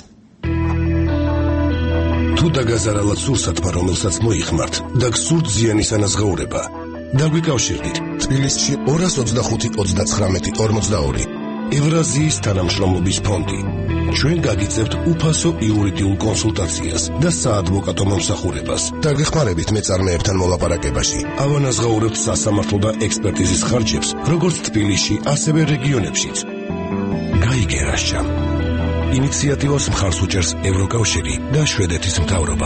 თუ დაგაზარალად სურსათმა, რომელსაც მოიხმართ და გსურთ ზიანის ანაზღაურება, დაგვიკავშირდით თბილისში 225-39-42 ევრაზიის თანამშრომლობის ფონდი. ჩვენ გაგიწევთ უფასო იურიდიულ კონსულტაციას და საადვოკატო მომსახურებას. დაგეხმარებით მეწარმეებთან მოლაპარაკებაში. ავანაზღაურებთ სასამართლო და ექსპერტიზის ხარჯებს, როგორც თბილისში, ასევე რეგიონებშიც. გაიგერაშჩა. ინიციატივას მხარს უჭერს ევროკავშირი და შვედეთის მთავრობა.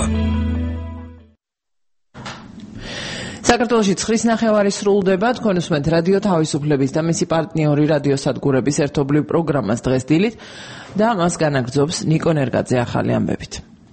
საქართველოში 9:30 სრულდება. თქვენ უსმენთ რადიო თავისუფლების და მისი პარტნიორი რადიოსადგურების ერთობლივ პროგრამას დღეს დილით და მას განაგრძობს ნიკო ნერგაძე ახალი ამბებით.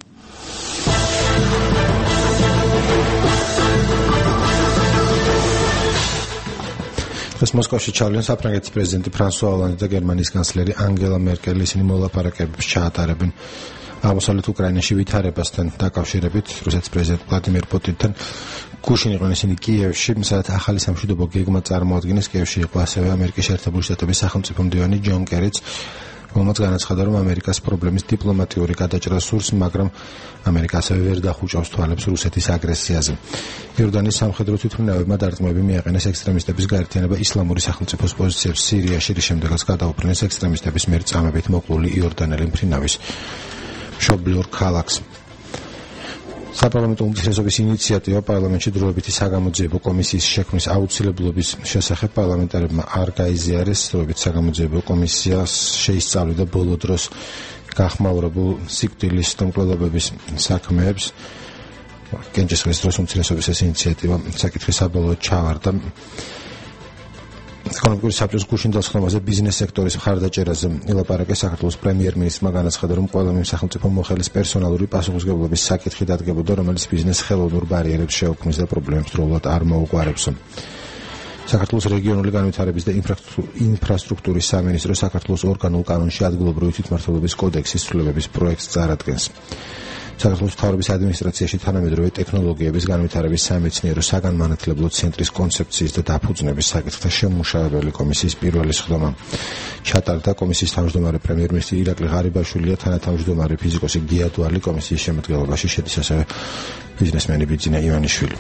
დღეს მოსკოვში ჩავიდნენ საფრანგეთის პრეზიდენტი ფრანსუა ოლანდი და გერმანიის კანცლერი ანგელა მერკელი. ისინი მოლაპარაკებებს ჩაატარებენ აღმოსავლეთ უკრაინაში ვითარებასთან დაკავშირებით რუსეთის პრეზიდენტ ვლადიმერ პუტინთან. გუშინ იყვნენ ისინი კიევში, სადაც ახალი სამშვიდობო გეგმა წარმოადგენს. კიევში იყო ასევე ამერიკის შეერთებული შტატების სახელმწიფო მდივანი ჯონ კერიც, რომელმაც განაცხადა, რომ ამერიკას პრობლემის დიპლომატიური გადაჭრა სურს, მაგრამ ამერიკა ასევე ვერ დახუჭავს თვალებს რუსეთის აგრესიაზე. იორდანიის სამხედრო თვითმფრინავებმა დარტყმები მიაყენეს ექსტრემისტების გაერთიანება ისლამური სახელმწიფოს პოზიციებს სირიაში, რის შემდეგაც გადაუფრინეს ექსტრემისტების მიერ წამებით მოკლული იორდანელი მფრინავის მშობლიურ ქალაქს. საპარლამენტო უმცირესობის ინიციატივა პარლამენტში დროებითი საგამოძიებო კომისიის შექმნის აუცილებლობის შესახებ პარლამენტარებმა არ გაიზიარეს. დროებითი საგამოძიებო კომისიას შეისწავლიდა ბოლო დროს გახმაურებულ სიკვდილის მკვლელობების საქმეებს. კენჭისყრის დროს უმცირესობის ეს ინიციატივა საკითხის საბოლოოდ ჩავარდა. ეკონომიკური საბჭოს გუშინ დასხმაზე ბიზნეს სექტორის მხარდაჭერაზე ელაპარაკეს. საქართველოს პრემიერ-მინისტრმა განაცხადა, რომ ყველა სახელმწიფო მოხელის პერსონალური პასუხისმგებლობის საკითხი დადგებოდა, რომელიც ბიზნესს ხელოვნურ ბარიერებს შეუქმნის და პრობლემებს დროულად არ მოუგვარებსო. საქართველოს რეგიონული განვითარების და ინფრასტრუქტურის სამინისტრო საქართველოს ორგანულ კანონში ადგილობრივი თვითმმართველობის კოდექსის ცვლილებების პროექტს წარადგენს. საქართველოს მთავრობის ადმინისტრაციაში თანამედროვე ტექნოლოგიების განვითარების სამეცნიერო საგანმანათლებლო ცენტრის კონცეფციის და დაფუძნების საკითხთა შემმუშავებელი კომისიის პირველი სხდომა ჩატარდა. კომისიის თავმჯდომარე პრემიერ-მინისტრი ირაკლი ღარიბაშვილია, თანათავმჯდომარე ფიზიკოსი გია დვალი, კომისიის შემადგენლობაში შედის ასევე ბიზნესმენი ბიძინა ივანიშვილი.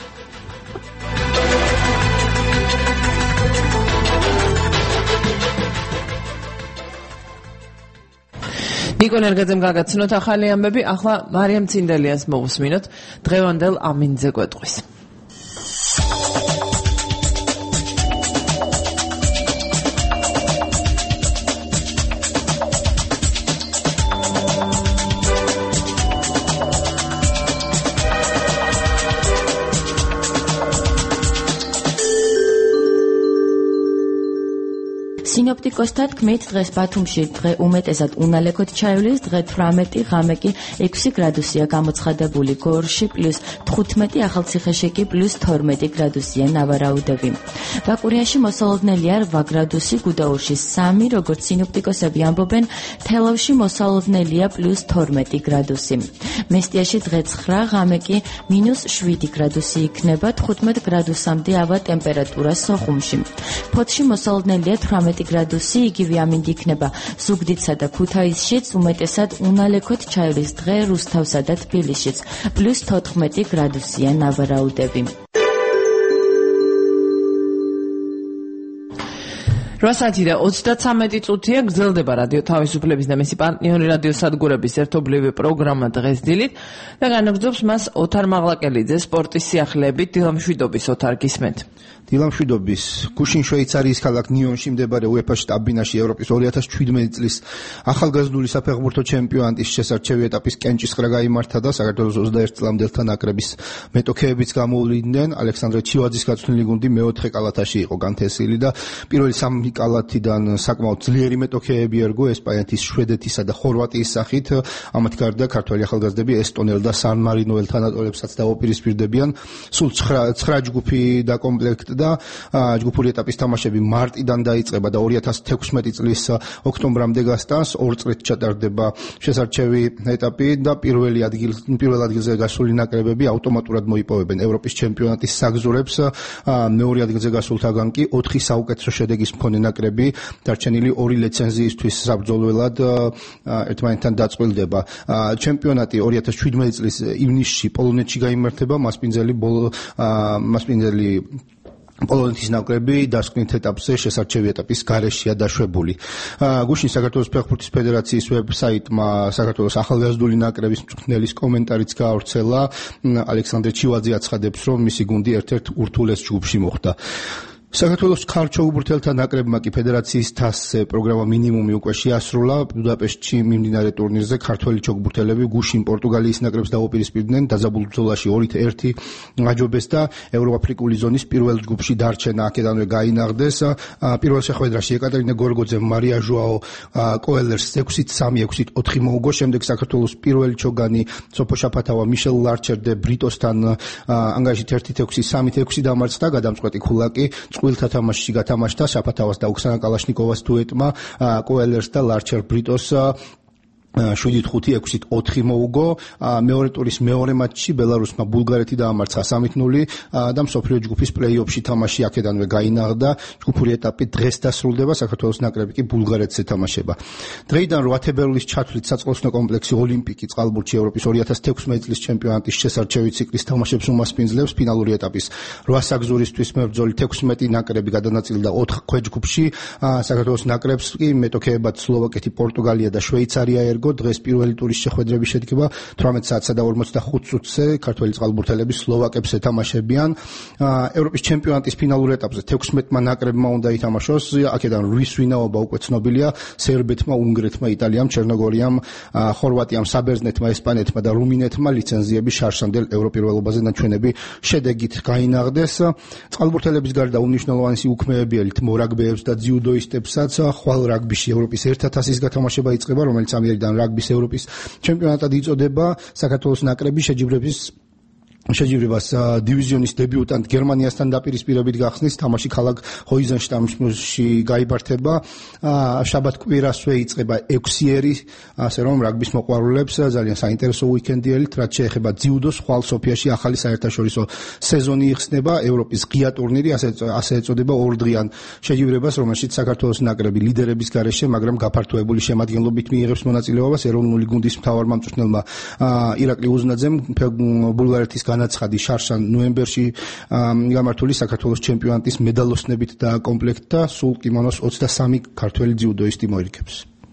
ნიკო ნერგაძემ გაგაცნოთ ახალი ამბები. ახლა მარიამ ცინდელიას მოვუსმინოთ დღევანდელ ამინძე გვეტყვის. სინოპტიკოსთა თქმით, დღეს ბათუმში დღე უმეტესად უნალექოდ ჩაივლის, დღე 18, ღამე კი 6 გრადუსია გამოცხადებული, გორში +15, ახალციხეში კი +12 გრადუსია ნავარაუდები. ბაკურიაში მოსალოდნელია 8 გრადუსი, გუდაურში 3, როგორც სინოპტიკოსები ამბობენ, თელავში მოსალოდნელია +12 გრადუსი. მესტიაში დღე 9, ღამე კი -7 გრადუსი იქნება, 15 გრადუსამდე ავა ტემპერატურა სოხუმში. ფოთში მოსალოდნელია 18 გრადუსი, იგივე ამინდი იქნება ზუგდიდსა და ქუთაისშიც, უმეტესად უნალექოდ ჩაივლის დღე რუსთავსა და თბილისშიც, +14 გრადუსია ნავარაუდები. 8:33 წუთია გრძელდება რადიო თავისუფლების და მისი პარტნიორი რადიოსადგურების ერთობლივი პროგრამა დღეს დილით და განაგრძობს მას ოთარ მაღლაკელიძე სპორტის სიახლეებით. დილამშვიდობის ოთარ, გისმენთ. დილამშვიდობის. გუშინ შვეიცარიის ქალაქ ნიონში მდებარე UEFA შტაბ-ბინაში ევროპის 2017 წლის ახალგაზრდული საფეხბურთო ჩემპიონატის შესარჩევი ეტაპის კენჭისყრა გაიმართა და საქართველოს 21 წლამდელთა ნაკრების მეტოქეებიც გამოვიდნენ. ალექსანდრე ჩივაძის გაწვრთნილი გუნდი მეოთხე კალათაში იყო განთესილი და პირველი სამი კალათიდან საკმაოდ ძლიერი მეტოქეები ერგო ესპანეთის, შვედეთისა და ხორვატიის სახით. ამათ გარდა ქართველი ახალგაზრდები ესტონელ და სან მარინოელ თანატოლებსაც დაუპირისპირდებიან. სულ 9 ჯგუფი დაკომპლექტდა და ჯგუფური ეტაპის თამაშები მარტიდან დაიწყება და 2016 წლის ოქტომბრამდე გასტანს. 2 წრით ჩატარდება შესარჩევი ეტაპი და პირველ ადგილზე გასული ნაკრებები ავტომატურად მოიპოვებენ ევროპის ჩემპიონატის საგზურებს. მეორე ადგილზე გასულთაგან კი 4 საუკეთესო შედეგის მქონე ნაკრები დარჩენილი 2 ლიცენზიისთვის საბრძოლველად ერთმანეთთან დაწყვილდება. ჩემპიონატი 2017 წლის ივნისში პოლონეთში გაიმართება. მასპინძელი პოლონეთის ნაკრები დასკვნით ეტაპზე შესარჩევი ეტაპის გარეშეა დაშვებული. გუშინ საქართველოს ფეხბურთის ფედერაციის ვებსაიტმა საქართველოს ახალგაზრდული ნაკრების მწვრთნელის კომენტარიც გაავრცელა. ალექსანდრე ჩივაძე აცხადებს, რომ მისი გუნდი ერთ-ერთ ურთულეს ჯგუფში მოხვდა. საქართველოს ქალ ჩოგბურთელთა ნაკრებმა კი ფედერაციის თასზე პროგრამა მინიმუმი უკვე შეასრულა. ბუდაპეშტში მიმდინარე ტურნირზე ქართველი ჩოგბურთელები გუშინ პორტუგალიის ნაკრებს დაუპირისპირდნენ. დაძაბულ ბრძოლაში 2-1 აჯობეს და ევროაფრიკული ზონის პირველ ჯგუფში დარჩენა აქედანვე გაინაღდეს. პირველ შეხვედრაში ეკატერინა გორგოძემ მარია ჟოაო კოელერს 6-3, 6-4 მოუგო. შემდეგ საქართველოს პირველი ჩოგანი სოფო შაფათავა მიშელ ლარჩერ დე ბრიტოსთან ანგარიშით 1-6, 3-6 დამარცხდა. გადამწყვეტი ქულაკი წყვილთა თამაშში გათამაშდა შაფათავას და ოქსანა კალაშნიკოვას დუეტმა კოელერს და ლარჩერ ბრიტოს 7-5, 6-4 მოუგო. მეორე ტურის მეორე მატჩში ბელარუსმა ბულგარეთი დაამარცხა 3-0 და მსოფლიო ჯგუფის პლეი-ოფში თამაში აქედანვე გაინაღდა. ჯგუფური ეტაპი დღეს დასრულდება, საქართველოს ნაკრები კი ბულგარეთს ეთამაშება. დღეიდან 8 თებერვლის ჩათვლით საწყლოსნო კომპლექსი ოლიმპიკი წყალბურთში ევროპის 2016 წლის ჩემპიონატის შესარჩევი ციკლის თამაშებს უმასპინძლებს. ფინალური ეტაპის 8 საგზურისთვის მებრძოლი 16 ნაკრები გადანაწილდა 4 ქვეჯგუფში. საქართველოს ნაკრებს კი მეტოქეებად სლოვაკეთი, პორტუგალია და შვეიცარია ერგო. დღეს პირველი ტურის შეხვედრები შედგება 18 საათსა და 45 წუთზე. ქართველი წყალბურთელები სლოვაკებს ეთამაშებიან. ევროპის ჩემპიონატის ფინალურ ეტაპზე 16 ნაკრებმა უნდა ითამაშოს. აქედან 8 ვინაობა უკვე ცნობილია: სერბეთმა, უნგრეთმა, იტალიამ, ჩერნოგორიამ, ხორვატიამ, საბერძნეთმა, ესპანეთმა და რუმინეთმა ლიცენზიები შარშანდელ ევროპირველობაზე ნაჩვენები შედეგით გაინაღდეს. წყალბურთელების გარდა უმნიშვნელოვანესი უქმეებიელით მორაგბეებს და ძიუდოისტებსაც ხვალ რაგბიში ევროპის ერთათასის გათამაშება იწყება, რომელიც ამერიდან რაგბის ევროპის ჩემპიონატად იწოდება. საქართველოს ნაკრები შეჯიბრებას დივიზიონის დებიუტანტ გერმანიასთან დაპირისპირებით გახსნის. თამაში ქალაქ ჰოიზენშტაინში გაიბართება. შაბათ-კვირასვე იწყება 6-ერი, ასე რომ რაგბის მოყვარულებს ძალიან საინტერესო უიკენდიელით, რაც შეეხება ძიუდოს, ხვალ სოფიაში ახალი საერთაშორისო სეზონი იხსნება. ევროპის ღია ტურნირი, ასე ეწოდება, ორდღიან შეჯიბრებას, რომელშიც საქართველოს ნაკრები ლიდერების გარეშე, მაგრამ გაფართოებული შემადგენლობით მიიღებს მონაწილეობას. ეროვნული გუნდის მთავარმა მწვრთნელმა ირაკლი უზნაძემ ბულგარეთის განაცხადი შარშან ნოემბერში გამართული საქართველოს ჩემპიონატის მედალოსნებით დააკომპლექტდა. სულ კიმონოს 23 ქართველი ძიუდოისტი მოირიქებს.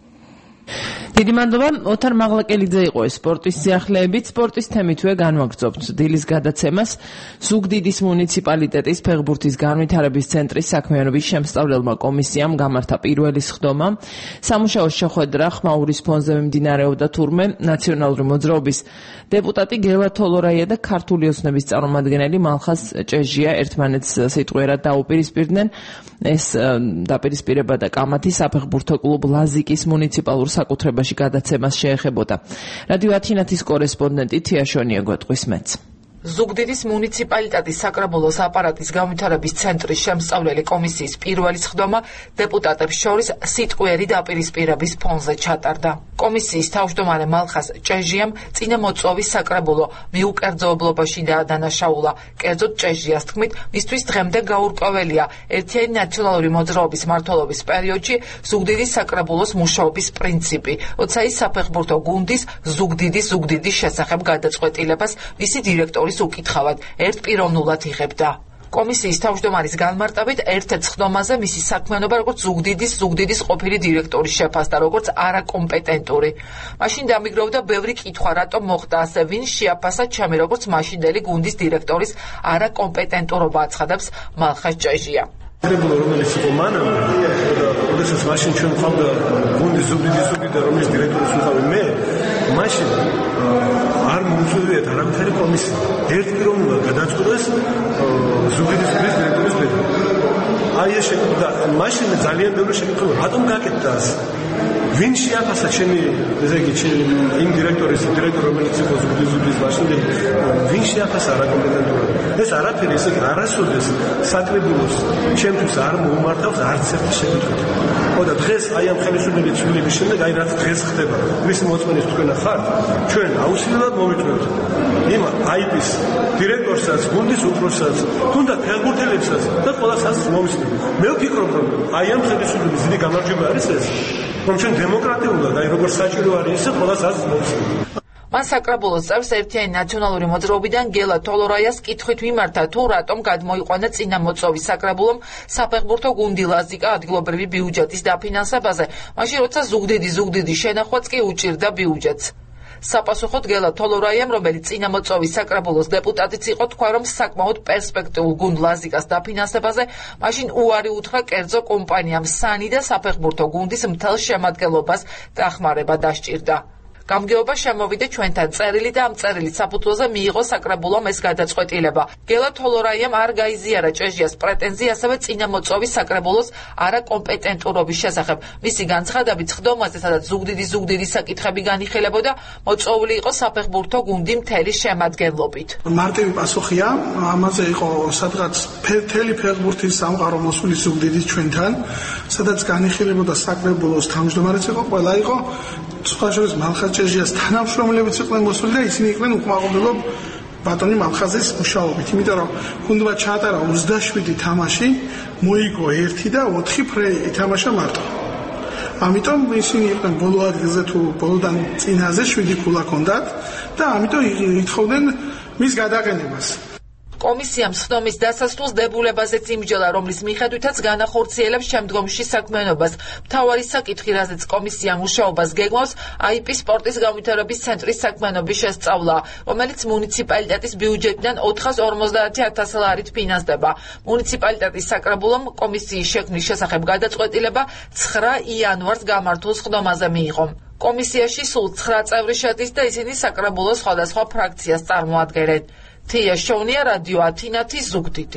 დიდი მადლობა. ოთარ მაღლაკელიძე იყო სპორტის სიახლეებით. სპორტის თემითვე განვაგრძობთ დილის გადაცემას. ზუგდიდის მუნიციპალიტეტის ფეხბურთის განვითარების ცენტრის საქმიანობის შემსწავლელმა კომისიამ გამართა პირველი სხდომა. სამუშაო შეხვედრა ხმაურის ფონზე მიმდინარეობდა თურმე ნაციონალური მოძრაობის დეპუტატი გელა თოლორაია და ქართული ოცნების წარმომადგენელი მალხაზ ჭეჟია ერთმანეთს სიტყვიერად დაუპირისპირდნენ. ეს დაპირისპირება და კამათი საფეხბურთო კლუბ ლაზიკის მუნიციპალურ საკუთრებაში გადაცემას შეეხებოდა. რადიო ათინათის კორესპონდენტი თია შონია გვეტყვის მეც. ზუგდიდის მუნიციპალიტეტის საკრებულოს აპარატის განვითარების ცენტრის შემსწავლელი კომისიის პირველი სხდომა დეპუტატებს შორის სიტყვიერი დაპირისპირების ფონზე ჩატარდა. კომისიის თავმჯდომარე მალხაზ ჭეჟიამ წინა მოწვევის საკრებულო მიუკერძოებლობაში დაადანაშაულა. კერძოდ ჭეჟიას თქმით, მისთვის დღემდე გაურკვეველია ერთიანი ნაციონალური მოძრაობის მმართველობის პერიოდში ზუგდიდის საკრებულოს მუშაობის პრინციპი, როცა ის საფეხბურთო გუნდის ზუგდიდის შესახებ გადაწყვეტილებას მისი დირექტორის უკითხავად ერთპიროვნულად იღებდა. კომისიის თავმჯდომარის განმარტებით ერთ-ერთ სხდომაზე მისი საქმიანობა როგორც ზუგდიდის ყოფილი დირექტორის შეფასდა როგორც არაკომპეტენტური. მაშინ დამიგროვდა ბევრი კითხვა, რატომ მოხდა ასე, ვინ შეაფასა ჩემი როგორც მაშინდელი გუნდის დირექტორის არაკომპეტენტურობა, აცხადებს მალხაზ ჭეჟია. რომელიც იყო მანამ, როდესაც მაშინ ჩვენ ყავდა გუნდის ზუგდიდი, რომლის დირექტორის ვიყავი მე, მაშინ არ მოუწევიათ არავითარი კომისია. ერთპიროვნულად გადაწყვეტეს ზუგდიდის დირექტორის მიერ. აი ეს შეკითხვა, მაშინ ძალიან ბევრი შეკითხვა, რატომ გაკეთდა ასე? ვინ შეაფასა ჩემი, ესე იგი, იმ დირექტორის, რომელიც იყო ზუგდიდის მაშინდელი, ვინ შეაფასა არაკომპეტენტურად? ეს არაფერი, ესე იგი, არასოდეს საკრებულოს ჩემთვის არ მოუმართავს არც ერთი შეკითხვა. და დღეს აი ამ ხელისუფლების ცვლილების შემდეგ, აი რაც დღეს ხდება, მისი მოწმენის თქვენ ხართ, ჩვენ აუცილებლად მოვიწვევთ იმ აიპის დირექტორსაც, გუნდის უფროსსაც, თუნდაც ფეხბურთელებსაც და ყველასაც მოვისმენთ. მე ვფიქრობ, რომ აი ამ ხელისუფლების დიდი გამარჯვება არის ეს, რომ ჩვენ დემოკრატიულად, აი როგორც საჭირო არის, ყველასაც მოვისმენთ. მან საკრებულოს წევრს ერთიანი ნაციონალური მოძრაობიდან გელა თოლორაიას კითხვით მიმართა, თუ რატომ გადმოიყვანა წინა მოწვევის საკრებულომ საფეხბურთო გუნდი ლაზიკა ადგილობრივი ბიუჯეტის დაფინანსებაზე, მაშინ როცა ზუგდიდი შენახვაც კი უჭირდა ბიუჯეტს. საპასუხოდ გელა თოლორაიამ, რომელიც წინა მოწვევის საკრებულოს დეპუტატიც იყო, თქვა, რომ საკმაოდ პერსპექტიულ გუნდ ლაზიკას დაფინანსებაზე მაშინ უარი უთხრა კერძო კომპანიამ სანი და საფეხბურთო გუნდის მთელ შემადგენლობას დახმარება დასჭირდა. გამგეობა შემოვიდა ჩვენთან წერილი და ამ წერილის საფუძველზე მიიღო საკრებულომ ეს გადაწყვეტილება. გელა თოლორაიამ არ გაიზიარა ჭეშიას პრეტენზია ასევე წინა მოწვევის საკრებულოს არაკომპეტენტურობის შესახებ. მისი განცხადებით, ხდომაზე, სადაც ზუგდიდი საკითხები განიხილებოდა, მოწვეული იყო საფეხბურთო გუნდი მთელი შემადგენლობით. მარტივი პასუხია, ამაზე იყო სადღაც მთელი ფეხბურთის სამყარო მოსული ზუგდიდის ჩვენთან, სადაც განიხილებოდა საკრებულოს თავმჯდომარეც იყო, ყველა იყო სხვა შორის მალხაზ-ჭეშიას თანამშრომლებიც იყვნენ მოსული და ისინი იყვნენ უკმაყოფილო ბატონი მალხაზის მუშაობით, იმიტომ რომ გუნდმა ჩაატარა 27 თამაში, მოიგო 1 და 4 ფრეი ითამაშა მარტო. ამიტომ ისინი იყვნენ ბოლო ადგილზე თუ ბოლოდან წინაზე 7 ქულა ჰქონდათ და ამიტომ ითხოვდნენ მის გადაყენებას. კომისიამ სხდომის დასასრულს დებულებაზეც იმჯელა, რომლის მიხედვითაც განახორციელებს შემდგომში საქმიანობას. მთავარი საკითხი, რაზეც კომისია მუშაობას გეგმავს, IP სპორტის განვითარების ცენტრის საქმიანობის შესწავლა, რომელიც მუნიციპალიტეტის ბიუჯეტიდან 450,000 ლარით ფინანსდება. მუნიციპალიტეტის საკრებულომ კომისიის შექმნის შესახებ გადაწყვეტილება 9 იანვარს გამართულ სხდომაზე მიიღო. კომისიაში სულ 9 წევრი შედის და ისინი საკრებულოს სხვადასხვა ფრაქციას წარმოადგენენ. თია შოვნია, რადიო ათინათი, ზუგდიდი.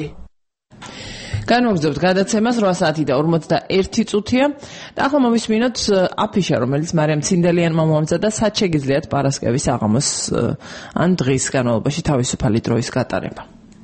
განვაგრძობთ გადაცემას 8 საათი და 41 წუთია და ახლა მოვისმინოთ აფიშა, რომელიც მარიამ ცინდელიანმა მოამზადა, სად შეგიძლიათ პარასკევის აღამოს ან დღის განმავლობაში თავისუფალი დროის გატარება.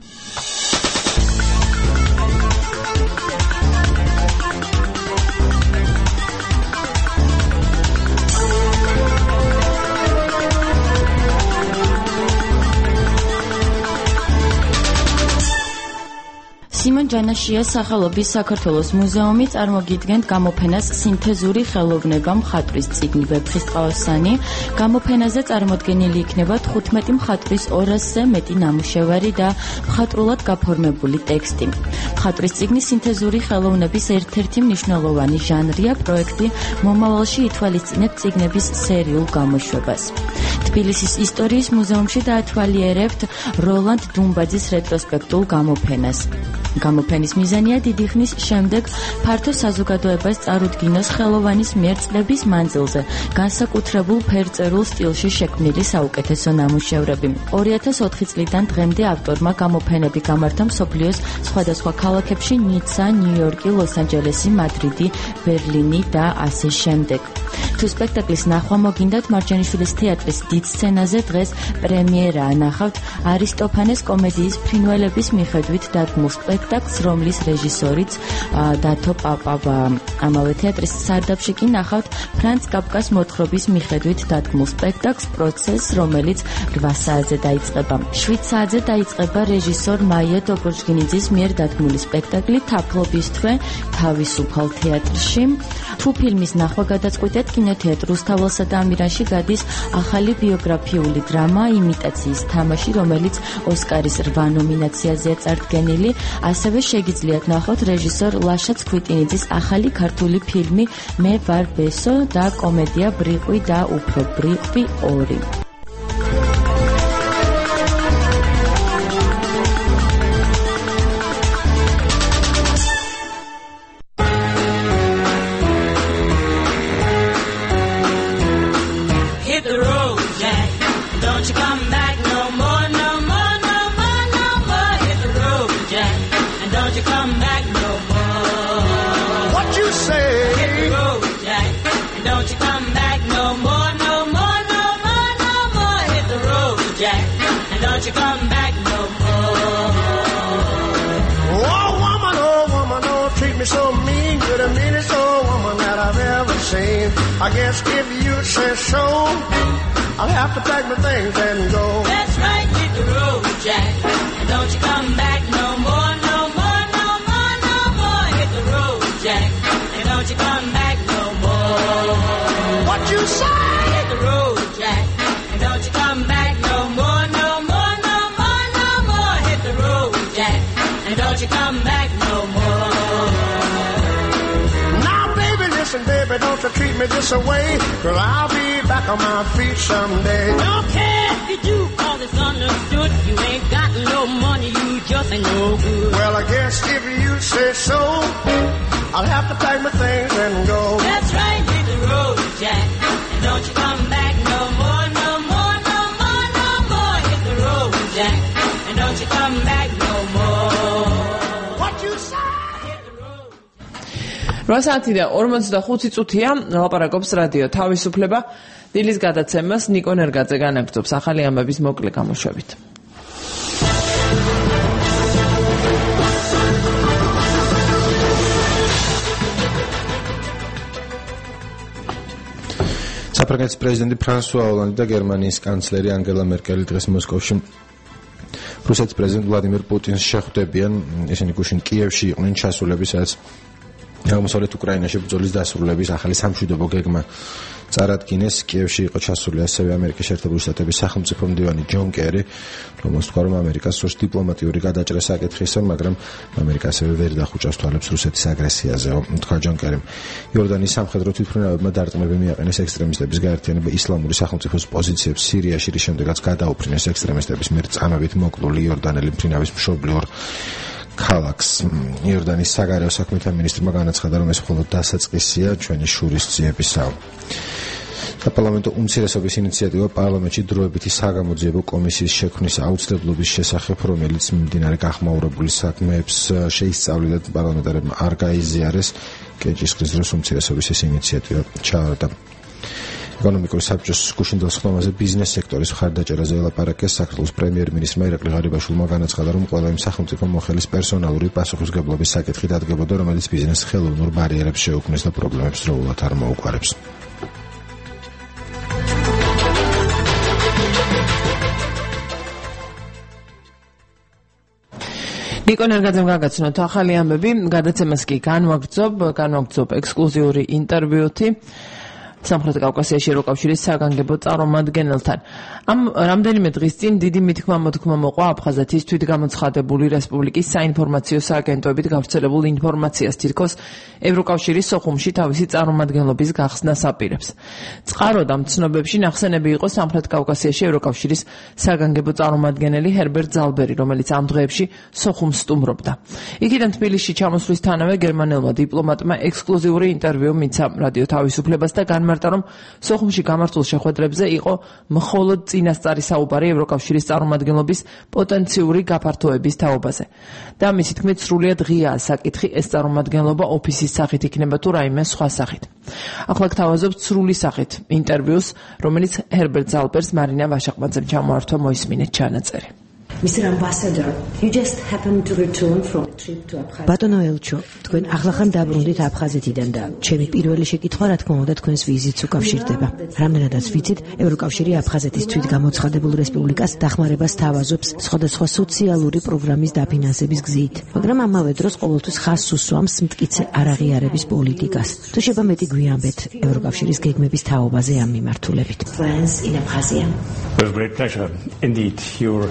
სიმონ ჯანაშიას სახელობის საქართველოს მუზეუმი წარმოგიდგენთ გამოფენას სინთეზური ხელოვნება მხატვრის წიგნი ვეფხისტყაოსანი. გამოფენაზე წარმოდგენილი იქნება 15 მხატვრის 200-ზე მეტი ნამუშევარი და მხატვრულად გაფორმებული ტექსტი. მხატვრის წიგნი სინთეზური ხელოვნების ერთ-ერთი მნიშვნელოვანი ჟანრია, პროექტი მომავალში ითვალისწინებთ წიგნების სერიულ გამოშვებას. თბილისის ისტორიის მუზეუმში დაათვალიერებთ როლანდ დუმბაძის რეტროსპექტულ გამოფენას. გამოფენის მიზანია დიდი ხნის შემდეგ ფართო საზოგადოებას წარუდგინოს ხელოვანის მიერ წლების მანძილზე განსაკუთრებულ ფერწერულ სტილში შექმნილი საუკეთესო ნამუშევრები. 2004 წლიდან დღემდე ავტორმა გამოფენები გამართა მსოფლიოს სხვადასხვა ქალაქებში: ნიცა, ნიუ-იორკი, ლოს-ანჯელესი, მადრიდი, ბერლინი და ასე შემდეგ. თუ სპექტაკლის ნახვა მოგინდათ, მარჯანიშვილის თეატრის დიდ სცენაზე დღეს პრემიერაა ნახავთ არისტოფანეს კომედიის ფრინველების მიხედვით დადგმულ სპექტაკლს, რომლის რეჟისორიც დათო პაპავა. ამავე თეატრის სარდაფში კი ნახავთ ფრანც კაფკას მოთხრობის მიხედვით დადგმულ სპექტაკლს პროცესს, რომელიც 8 საათზე დაიწყება. 7 საათზე დაიწყება რეჟისორ მაია დობროჟგინიძის მიერ დადგმული სპექტაკლი თაფლობის თვე თავისუფალ თეატრში. თუ ფილმის ნახვა გადაწყვეტეთ, კინოთეატრ რუსთაველსა და ამირანში გადის ახალი ბიოგრაფიული დრამა იმიტაციის თამაში, რომელიც ოსკარის 8 ნომინაციაზეა წარდგენილი. ასევე შეგიძლიათ ნახოთ რეჟისორ ლაშა ცქვიტინიძის ახალი ქართული ფილმი მე ვარ ბესო და კომედია ბრიყვი და უფრო ბრიყვი 2. I guess if you say so, I'll have to pack my things and go. That's right, hit the road, Jack. And don't you come back no more, no more, no more, no more. Hit the road, Jack. And don't you come back no more. What you say? Hit the road, Jack. And don't you come don't you treat me this way, girl, I'll be back on my feet someday. Don't care if you do, cause it's understood. You ain't got no money, you just ain't no good. Well, I guess if you say so, I'll have to pack my things and go. That's right, hit the road, Jack. And don't you come back no more, no more, no more, no more. Hit the road, Jack. And don't you come back no more. What you say? 8:45 წუთია, ლაპარაკობს რადიო თავისუფლება. დილის გადაცემას ნიკო ნერგაძე განაგრძობს ახალი ამბების მოკლე გამოშვებით. საფრანგეთის პრეზიდენტი ფრანსუა ოლანდი და გერმანიის კანცლერი ანგელა მერკელი დღეს მოსკოვში რუსეთის პრეზიდენტ ვლადიმირ პუტინს შეხვდებიან. ისინი გუშინ კიევში იყვნენ ჩასულები, სადაც აღმოსავლეთ უკრაინაში ბრძოლის დასრულების ახალი სამშვიდობო გეგმა წარადგინეს. კიევში იყო ჩასული ასევე ამერიკის შეერთებული შტატების სახელმწიფო მდივანი ჯონ კერი, რომელს თქვა, რომ ამერიკას სურს დიპლომატიური გადაჭრა საკითხისა, მაგრამ ამერიკა ასევე ვერ დახუჭავს თვალებს რუსეთის აგრესიაზე, თქვა ჯონ კერიმ. იორდანიის სამხედრო თვითმფრინავებმა დარტყმები მიაყენეს ექსტრემისტების გაერთიანება ისლამური სახელმწიფოს პოზიციებს სირიაში, რის შემდეგაც გადაუფრინეს ექსტრემისტების მიერ წამებით მოკლული იორდანელი მფრინავის მშობლიურ ქალაქს. იორდანის საგარეო საქმეთა მინისტრმა განაცხადა, რომ ეს მხოლოდ დასაწყისია ჩვენი შურისძიებისა. საპარლამენტო უმცირესობის ინიციატივა პარლამენტში დროებითი საგამოძიებო კომისიის შექმნის აუცილებლობის შესახებ, რომელიც მიმდინარე გახმაურებული საქმეებს შეისწავლიდა, პარლამენტარებმა არ გაიზიარეს. კენჭისყრის დროს უმცირესობის ეს ინიციატივა ჩაარდა. ეკონომიკური საბჭოს გუშინდელ ხდომაზე ბიზნეს სექტორის მხარდაჭერაზე ელაპარაკეს. საქართველოს პრემიერ-მინისტრმა ირაკლი ღარიბაშვილმა განაცხადა, რომ ყველა იმ სახელმწიფო მოხელის პერსონალური პასუხისმგებლობის საკითხი დადგებოდა, რომელიც ბიზნესს ხელოვნურ ბარიერებს შეუქმნის და პრობლემებს დროულად არ მოუყარებს. ნიკო ნერგაძემ გაგაცნოთ ახალი ამბები, გადაცემას კი განვაგრძობ ექსკლუზიური ინტერვიუთი სამხრეთ კავკასიაში ევროკავშირის საგანგებო წარმომადგენელთან. ამ რამდენიმე დღის წინ დიდი მითქმა-მოთქმა მოყვა აფხაზეთის თვითგამოცხადებული რესპუბლიკის საინფორმაციო სააგენტოებით გავრცელებულ ინფორმაციას, თითქოს ევროკავშირის სოხუმში თავისი წარმომადგენლობის გახსნას აპირებს. წყარო და მცნობებში ნახსენები იყო სამხრეთ კავკასიაში ევროკავშირის საგანგებო წარმომადგენელი ჰერბერტ ზალბერი, რომელიც ამ დღეებში სოხუმს სტუმრობდა. იქიდან თბილისში ჩამოსვლისთანავე გერმანელმა დიპლომატმა ექსკლუზიური ინტერვიუ მიცა რადიო თავისუფლებას და რომ სოხუმში გამართულ შეხვედრებზე იყო მხოლოდ წინასწარი საუბარი ევროკავშირის წარმომადგენლობის პოტენციური გაფართოების თაობაზე. და მისი თქმით, სრულიად ღიაა საკითხი, ეს წარმომადგენლობა ოფისის სახით იქნება თუ რაიმე სხვა სახით. ახლა გთავაზობთ სრული სახით ინტერვიუს, რომელიც ჰერბერტ ზალბერს მარინა ვაშაყმაძემ ჩამოართვა, მოისმინეთ ჩანაწერი. Mr. Ambassador, you just happened to return from a trip to Abkhazia. ბატონო ელჩო, თქვენ ახლახან დაბრუნდით აფხაზეთიდან და ჩემი პირველი შეკითხვა რა თქმა უნდა თქვენს ვიზიტს უკავშირდება. რამდენადაც ვიცით, ევროკავშირი აფხაზეთის თვითგამოცხადებულ რესპუბლიკას დახმარებას თავაზობს სხვადასხვა სოციალური პროგრამის დაფინანსების გზით, მაგრამ ამავე დროს ყოველთვის ხაზს უსვამს მტკიცე არაღიარების პოლიტიკას. თუ შეიძლება მეტი გვიამბეთ ევროკავშირის გეგმების თაობაზე ამ მიმართულებით. Plans in Abkhazia. With great pleasure indeed. Your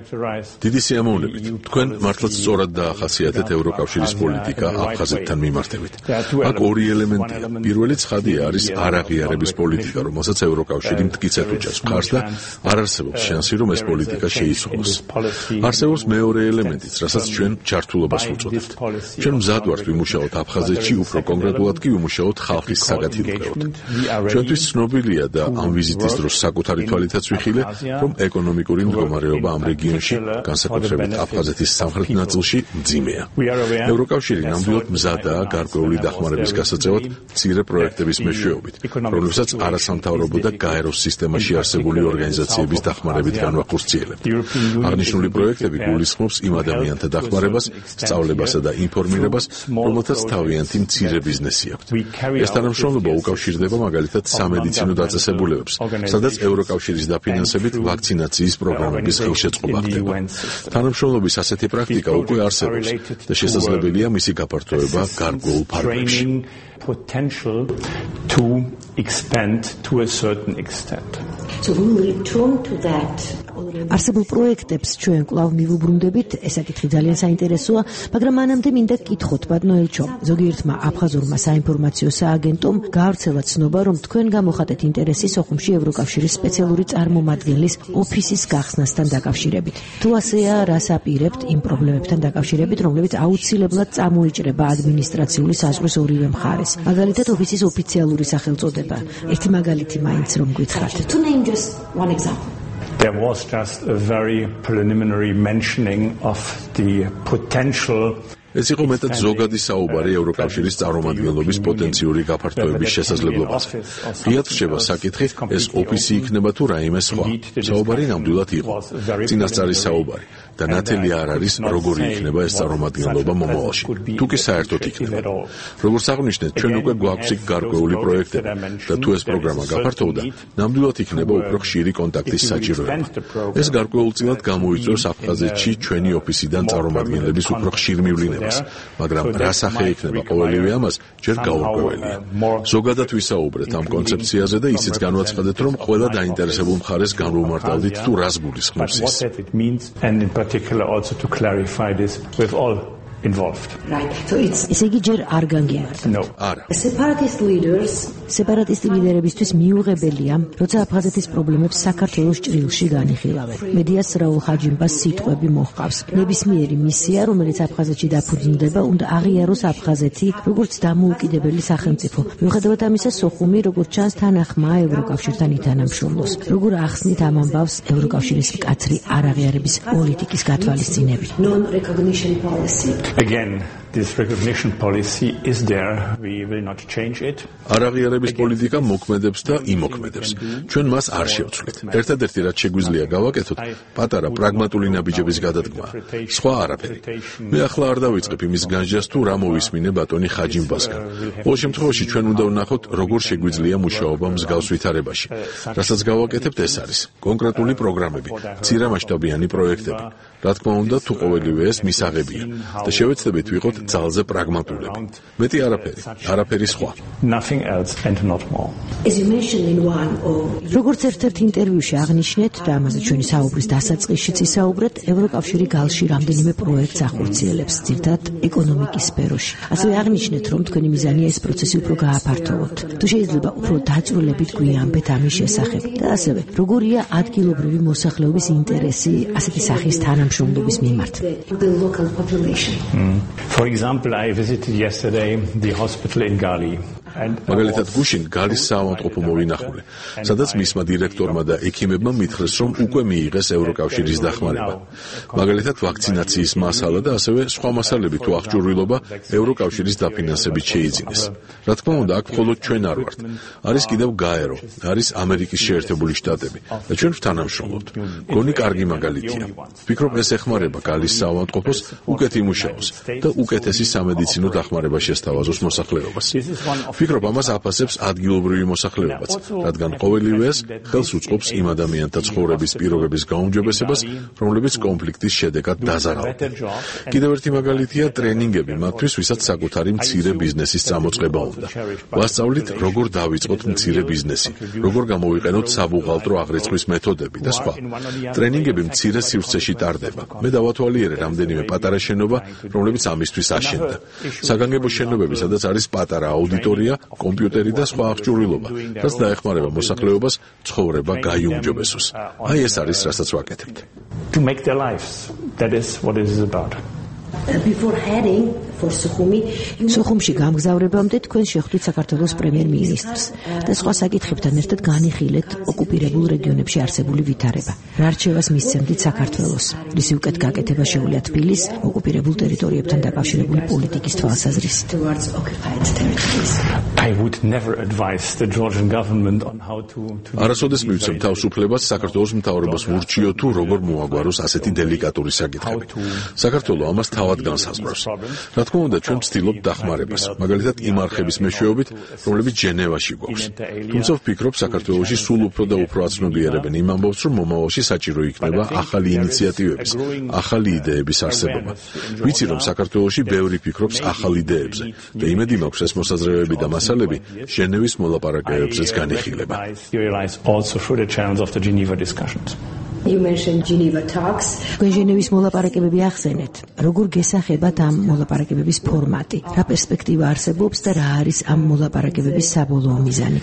დიდი სიამოვნებით. თქვენ მართლაც სწორად დაახასიათეთ ევროკავშირის პოლიტიკა აფხაზეთთან მიმართებით. აქ ორი ელემენტია. პირველი ცხადია არის არაღიარების პოლიტიკა, რომელსაც ევროკავშირი მტკიცედ უჭერს მხარს და არ არსებობს შანსი, რომ ეს პოლიტიკა შეიცვალოს. არსებობს მეორე ელემენტიც, რასაც ჩვენ ჯართულობას ვუწოდებთ. ჩვენ მზად ვართ ვიმუშაოთ აფხაზეთში, უფრო კონკრეტულად კი ვიმუშაოთ ხალხის საგათილყეოდ. ჩვენთვის ცნობილია და ამ ვიზიტის დროს საკუთარი თვალითაც ვიხილე, რომ ეკონომიკური მდგომარეობა ამ რეგიონში, განსაკუთრებით აფხაზეთის სამხრეთ ნაწილში, მძიმეა. ევროკავშირი ნამდვილად მზადაა გარკვეული დახმარების გასაწევად მცირე პროექტების მეშვეობით, რომლებსაც არასამთავრობო და გაეროს სისტემაში არსებული ორგანიზაციების დახმარებით განვახორციელებთ. აღნიშნული პროექტები გულისხმობს იმ ადამიანთა დახმარებას, სწავლებასა და ინფორმირებას, რომელთაც თავიანთი მცირე ბიზნესი აქვთ. ეს თანამშრომლობა უკავშირდება მაგალითად სამედიცინო დაწესებულებებს, სადაც ევროკავშირის დაფინანსებით ვაქცინაციის პროგრამების ხელშეწყობა ხდება. თანამშრომლობის ასეთი პრაქტიკა უკვე არსებობს და შესაძლებელია მისი გაფართოება გარკვეულ ფარგლებში. Potential to expand to a certain extent. So we will return to that. არსებულ პროექტებს ჩვენ კვლავ მივუბრუნდებით, ეს საკითხი ძალიან საინტერესოა, მაგრამ მანამდე მინდა გკითხოთ, ბატონო ელჩო, ზოგიერთმა აფხაზურმა საინფორმაციო სააგენტომ გაავრცელა ცნობა, რომ თქვენ გამოხატეთ ინტერესი სოხუმში ევროკავშირის სპეციალური წარმომადგენლის ოფისის გახსნასთან დაკავშირებით. თუ ასეა, რას აპირებთ იმ პრობლემებთან დაკავშირებით, რომლებიც აუცილებლად წამოიჭრება ადმინისტრაციული საზღვრის ორივე მხარეს? მაგალითად, ოფისის ოფიციალური სახელწოდება. ერთი მაგალითი მაინც რომ გითხრათ. To name just one example. There was just a very preliminary mentioning of the potential. ეს იყო მეტად ზოგადი საუბარი ევროკავშირის წარმომადგენლობის პოტენციური გაფართოების შესაძლებლობაზე. ღიად რჩება საკითხი, ეს ოფისი იქნება თუ რაიმე სხვა. საუბარი ნამდვილად იყო. წინასწარი საუბარი და ნათელი არ არის, როგორი იქნება ეს წარმომადგენლობა მომავალში. თუ კი საერთოდ იქნება. როგორც აღნიშნეთ, ჩვენ უკვე გვაქვს იქ გარკვეული პროექტები და თუ ეს პროგრამა გაფართოვდა, ნამდვილად იქნება უფრო ხშირი კონტაქტის საჭიროება. ეს გარკვეულწილად გამოიწვევს აფხაზეთში ჩვენი ოფისიდან წარმომადგენლების უფრო ხშირ მივლინებას, მაგრამ რა სახე იქნება ყოველივე ამას ჯერ გაურკვეველია. ზოგადად ვისაუბრეთ ამ კონცეფციაზე და ისიც განვაცხადეთ, რომ ყველა დაინტერესებულ მხარეს განვუმარტავდით თუ რას გულისხმობს ის. Particular also to clarify this with all involved. Right. So it's იგი ჯერ არ განგიმართ. No. არა. Separatist leaders, სეპარატისტი ლიდერებისთვის მიუღებელია, როცა აფხაზეთის პრობლემებს საქართველოს ჭრილში განიხილავენ. მედიას რაულ ხაჯიმბას სიტყვები მოჰყავს. ნებისმიერი მისია, რომელიც აფხაზეთში დაფუძნდება, უნდა აღიაროს აფხაზეთი როგორც დამოუკიდებელი სახელმწიფო. მიუხედავად ამისა, სოხუმი, როგორც ჩანს, თანახმაა ევროკავშირთან ითანამშრომლოს. როგორ ახსნით ამ ამბავს ევროკავშირის მკაცრი არაღიარების პოლიტიკის გათვალისწინებით? Non-recognition policy. Again, this recognition policy is there. We will not change it. არაღიარების პოლიტიკა მოქმედებს და იმოქმედებს. ჩვენ მას არ შევცვლით. ერთადერთი რაც შეგვიძლია გავაკეთოთ, პატარა პრაგმატული ნაბიჯების გადადგმა. სხვა არაფერი. მე ახლა არ დავიწყებ იმის განსჯას თუ რა მოვისმინე ბატონი ხაჯიმბასგან. ყოველ შემთხვევაში ჩვენ უნდა ვნახოთ, როგორ შეგვიძლია მუშაობა მსგავს ვითარებაში. რასაც გავაკეთებთ, ეს არის კონკრეტული პროგრამები, მცირემასშტაბიანი პროექტები. რა თქმა უნდა, თუ ყოველივე ეს მისაღებია და შევეცდებით ვიყოთ ძალზე პრაგმატულები. მეტი არაფერი სხვა. Nothing else and not more. As you mentioned in one or როგორც ერთ-ერთ ინტერვიუში აღნიშნეთ და ამაზე ჩვენი საუბრის დასაწყისშიც ისაუბრეთ, ევროკავშირი გალში რამდენიმე პროექტს ახორციელებს, ძირითადად ეკონომიკის სფეროში. ასევე აღნიშნეთ, რომ თქვენი მიზანია ეს პროცესი უფრო გააფართოვოთ. თუ შეიძლება უფრო დაწვრილებით გვიამბეთ ამის შესახებ და ასევე როგორია ადგილობრივი მოსახლეობის ინტერესი ასეთი სახის თანამშრომლობის მიმართ. The local population. For example, I visited yesterday the hospital in Gali. მაგალითად გუშინ გალის საავადმყოფო მოვინახულე, სადაც მისმა დირექტორმა და ექიმებმა მითხრეს, რომ უკვე მიიღეს ევროკავშირის დახმარება. მაგალითად ვაქცინაციის მასალა და ასევე სხვა მასალები თუ აღჭურვილობა ევროკავშირის დაფინანსებით შეიძინეს. რა თქმა უნდა, აქ მხოლოდ ჩვენ არ ვართ. არის კიდევ გაერო, არის ამერიკის შეერთებული შტატები და ჩვენ ვთანამშრომლობთ. გონი კარგი მაგალითია. ვფიქრობ, ეს ეხმარება გალის საავადმყოფოს უკეთ იმუშაოს და უკეთესი სამედიცინო დახმარება შესთავაზოს მოსახლეობას. ვფიქრობ, ამას აფასებს ადგილობრივი მოსახლეობაც, რადგან ყოველივე ეს ხელს უწყობს იმ ადამიანთა ცხოვრების პირობების გაუმჯობესებას, რომლებიც კონფლიქტის შედეგად დაზარალდნენ. კიდევ ერთი მაგალითია ტრენინგები მათთვის, ვისაც საკუთარი მცირე ბიზნესის წამოწყება უნდა. ვასწავლით, როგორ დავიწყოთ მცირე ბიზნესი, როგორ გამოვიყენოთ საბუღალტრო აღრიცხვის მეთოდები და სხვა. ტრენინგები მცირე სივრცეში ტარდება. მე დავათვალიერე რამდენიმე პატარა შენობა, რომლებიც ამისთვის აშენდა. საგანგებო შენობები, სადაც არის პატარა აუდიტორია, კომპიუტერი და სხვა აღჭურვილობა, რაც დაეხმარება მოსახლეობას ცხოვრება გაიუმჯობესოს. აი ეს არის, რასაც ვაკეთებთ. To make their lives. That is what it is about. Before heading for სოხუმში გამგზავრებამდე თქვენ შეხვდით საქართველოს პრემიერ-მინისტრს და სხვა საკითხებთან ერთად განიხილეთ ოკუპირებულ რეგიონებში არსებული ვითარება. რა რჩევას მისცემდით საქართველოს? რისი უკეთ გაკეთება შეუძლია თბილის ოკუპირებულ ტერიტორიებთან დაკავშირებული პოლიტიკის თვალსაზრისით? I would never advise the Georgian government on how to არასოდეს მივცემ თავისუფლებას საქართველოს მთავრობას ვურჩიო თუ როგორ მოაგვაროს ასეთი დელიკატური საკითხები. საქართველო ამას თავად განსაზღვრავს. რა თქმა უნდა, ჩვენ ვცდილობთ დახმარებას, მაგალითად იმ არხების მეშვეობით, რომლებიც ჟენევაში გვაქვს. თუმცა ვფიქრობ, საქართველოში სულ უფრო და უფრო აცნობიერებენ იმ ამბავს, რომ მომავალში საჭირო იქნება ახალი ინიციატივების, ახალი იდეების არსებობა. ვიცი, რომ საქართველოში ბევრი ფიქრობს ახალ იდეებზე და იმედი მაქვს, ეს მოსაზრებები და მასალები ჟენევის მოლაპარაკებებზეც განიხილება. You mentioned Geneva talks. ჟენევის მოლაპარაკებები ახსენეთ. როგორ გესახებათ ამ მოლაპარაკებების ფორმატი? რა პერსპექტივა არსებობს და რა არის ამ მოლაპარაკებების საბოლოო მიზანი?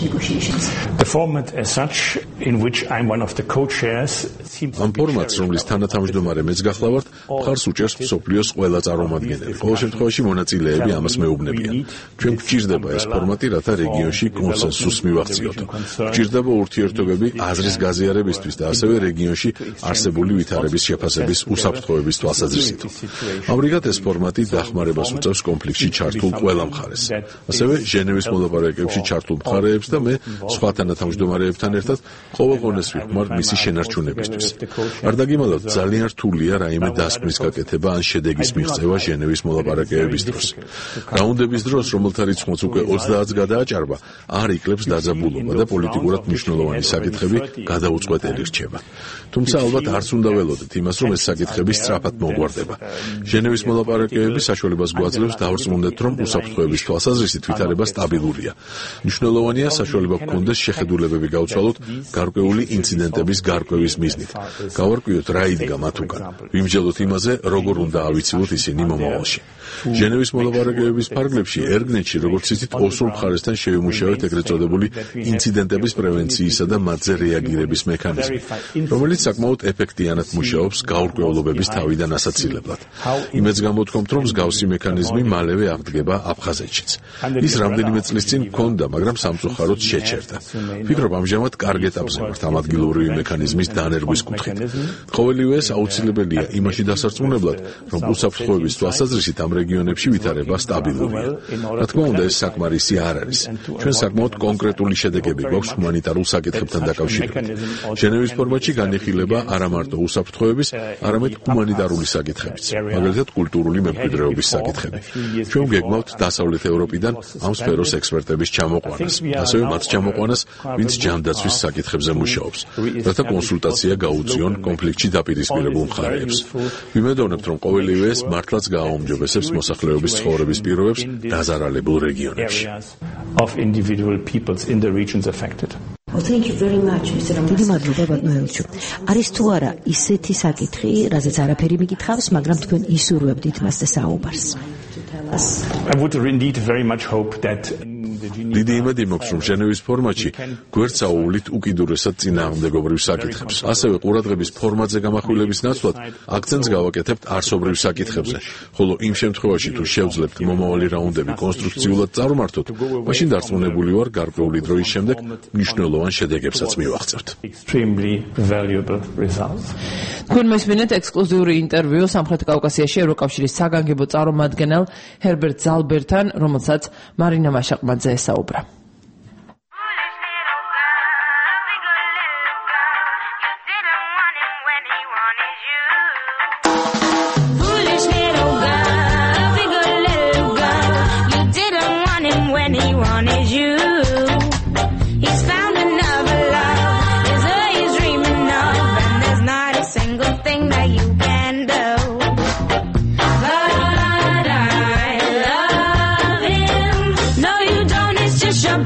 The format as such in which I'm one of the co-chairs seems ამ ფორმატს, რომლის თანათავმჯდომარე მეც გახლავართ, მხარს უჭერს მსოფლიოს ყველა წარმომადგენელი. ყოველ შემთხვევაში მონაწილეები ამას მეუბნებიან. ჩვენ გვჭირდება ეს ფორმატი, რათა რეგიონში კონსენსუსს მივაღწიოთ. გვჭირდება ურთიერთობები აზრის გაზიარებისთვის და ასევე რეგიონში არსებული ვითარების შეფასების უსაფრთხოების თვალსაზრისით. ამრიგად ეს ფორმატი დახმარებას უწევს კონფლიქტში ჩართულ ყველა მხარეს. ასევე ჟენევის მოლაპარაკებებში ჩართულ მხარეებს და მე სხვა თანათავმჯდომარეებთან ერთად ყოველ ღონეს ვიხმართ მისი შენარჩუნებისთვის. არ დაგიმალავთ, ძალიან რთულია რაიმე დასკვნის გაკეთება ან შედეგის მიღწევა ჟენევის მოლაპარაკებების დროს. რაუნდების დროს, რომელთა რიცხვიც უკვე 30-ს გადააჭარბა, არ იკლებს დაძაბულობა და პოლიტიკურად მნიშვნელოვანი საკითხები გადაუწყვეტელი რჩება. თუმცა ალბათ არც უნდა ველოდეთ იმას, რომ ეს საკითხები სწრაფად მოგვარდება. ჟენევის მოლაპარაკებები საშუალებას გვაძლევს დავრწმუნდეთ, რომ უსაფრთხოების თვალსაზრისით ვითარება სტაბილურია. მნიშვნელოვანია საშუალება გქონდეს შეხედულებები გავცვალოთ გარკვეული ინციდენტების გარკვევის მიზნით. გავარკვიოთ რა იდგა მათ უკან. ვიმსჯელოთ იმაზე, როგორ უნდა ავიცილოთ ისინი მომავალში. ჟენევის მოლაპარაკებების ფარგლებში ერგნეტში, როგორც იცით, ოსურ მხარესთან შევიმუშავეთ ეგრეთ წოდებული ინციდენტების პრევენციისა და მათზე რეაგირების მექანიზმი, რომელიც საკმაოდ ეფექტიანად მუშაობს გაურკვევლობების თავიდან ასაცილებლად. იმედს გამოთქვამთ, რომ მსგავსი მექანიზმი მალევე აღდგება აფხაზეთშიც. ის რამდენიმე წლის წინ მქონდა, მაგრამ სამწუხაროდ შეჩერდა. ვფიქრობ, ამჟამად კარგ ეტაპზე ვართ ამ ადგილობრივი მექანიზმის დანერგვის კუთხით. ყოველივე ეს აუცილებელია იმაში დასარწმუნებლად, რომ უსაფრთხოების თვალსაზრისით ამ რეგიონებში ვითარება სტაბილურია. რა თქმა უნდა, ეს საკმარისი არ არის. ჩვენ საკმაოდ კონკრეტული შედეგები გვაქვს ჰუმანიტარულ საკითხებთან დაკავშირებით. ჟენევის ფორმატში განიხილება არა მარტო უსაფრთხოების, არამედ ჰუმანიტარული საკითხებიც, მაგალითად კულტურული მემკვიდრეობის საკითხები. ჩვენ გეგმავთ დასავლეთ ევროპიდან ამ სფეროს ექსპერტების ჩამოყვანას, ასევე მათ ჩამოყვანას, ვინც ჯანდაცვის საკითხებზე მუშაობს, რათა კონსულტაცია გაუწიონ კონფლიქტში დაპირისპირებულ მხარეებს. ვიმედოვნებთ, რომ ყოველივე ეს მართლაც გააუმჯობესებს მოსახლეობის ცხოვრების პირობებს დაზარალებულ რეგიონებში. of individual peoples in the regions affected. Oh, thank you very much, Mr. Ramos. დიდი მადლობა, ბატონო ელჩო. არის თუ არა ისეთი საკითხი, რაზეც არაფერი მიკითხავს, მაგრამ თქვენ ისურვებდით მას და საუბარს? I would indeed very much hope that დიდი იმედი მაქვს, რომ ჟენევის ფორმატში გვერდსაუვლით უკიდურესად წინააღმდეგობრივ საკითხებს. ასევე ყურადღების ფორმატზე გამახვილების ნაცვლად აქცენტს გავაკეთებთ არსობრივ საკითხებზე, ხოლო იმ შემთხვევაში თუ შევძლებთ მომავალი რაუნდები კონსტრუქციულად წარმართოთ, მაშინ დარწმუნებული ვარ, გარკვეული დროის შემდეგ მნიშვნელოვან შედეგებსაც მივაღწევთ. თქვენ მესმინეთ ექსკლუზიური ინტერვიუ სამხრეთ კავკასიაში ევროკავშირის საგანგებო წარმომადგენელ ჰერბერტ ზალბერთან, რომელსაც მარინა მაშაყმაძე ესაუბრა. Just your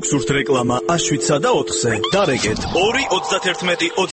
გსურთ რეკლამა A7-სა და 4-ზე? დარეგეთ 2 31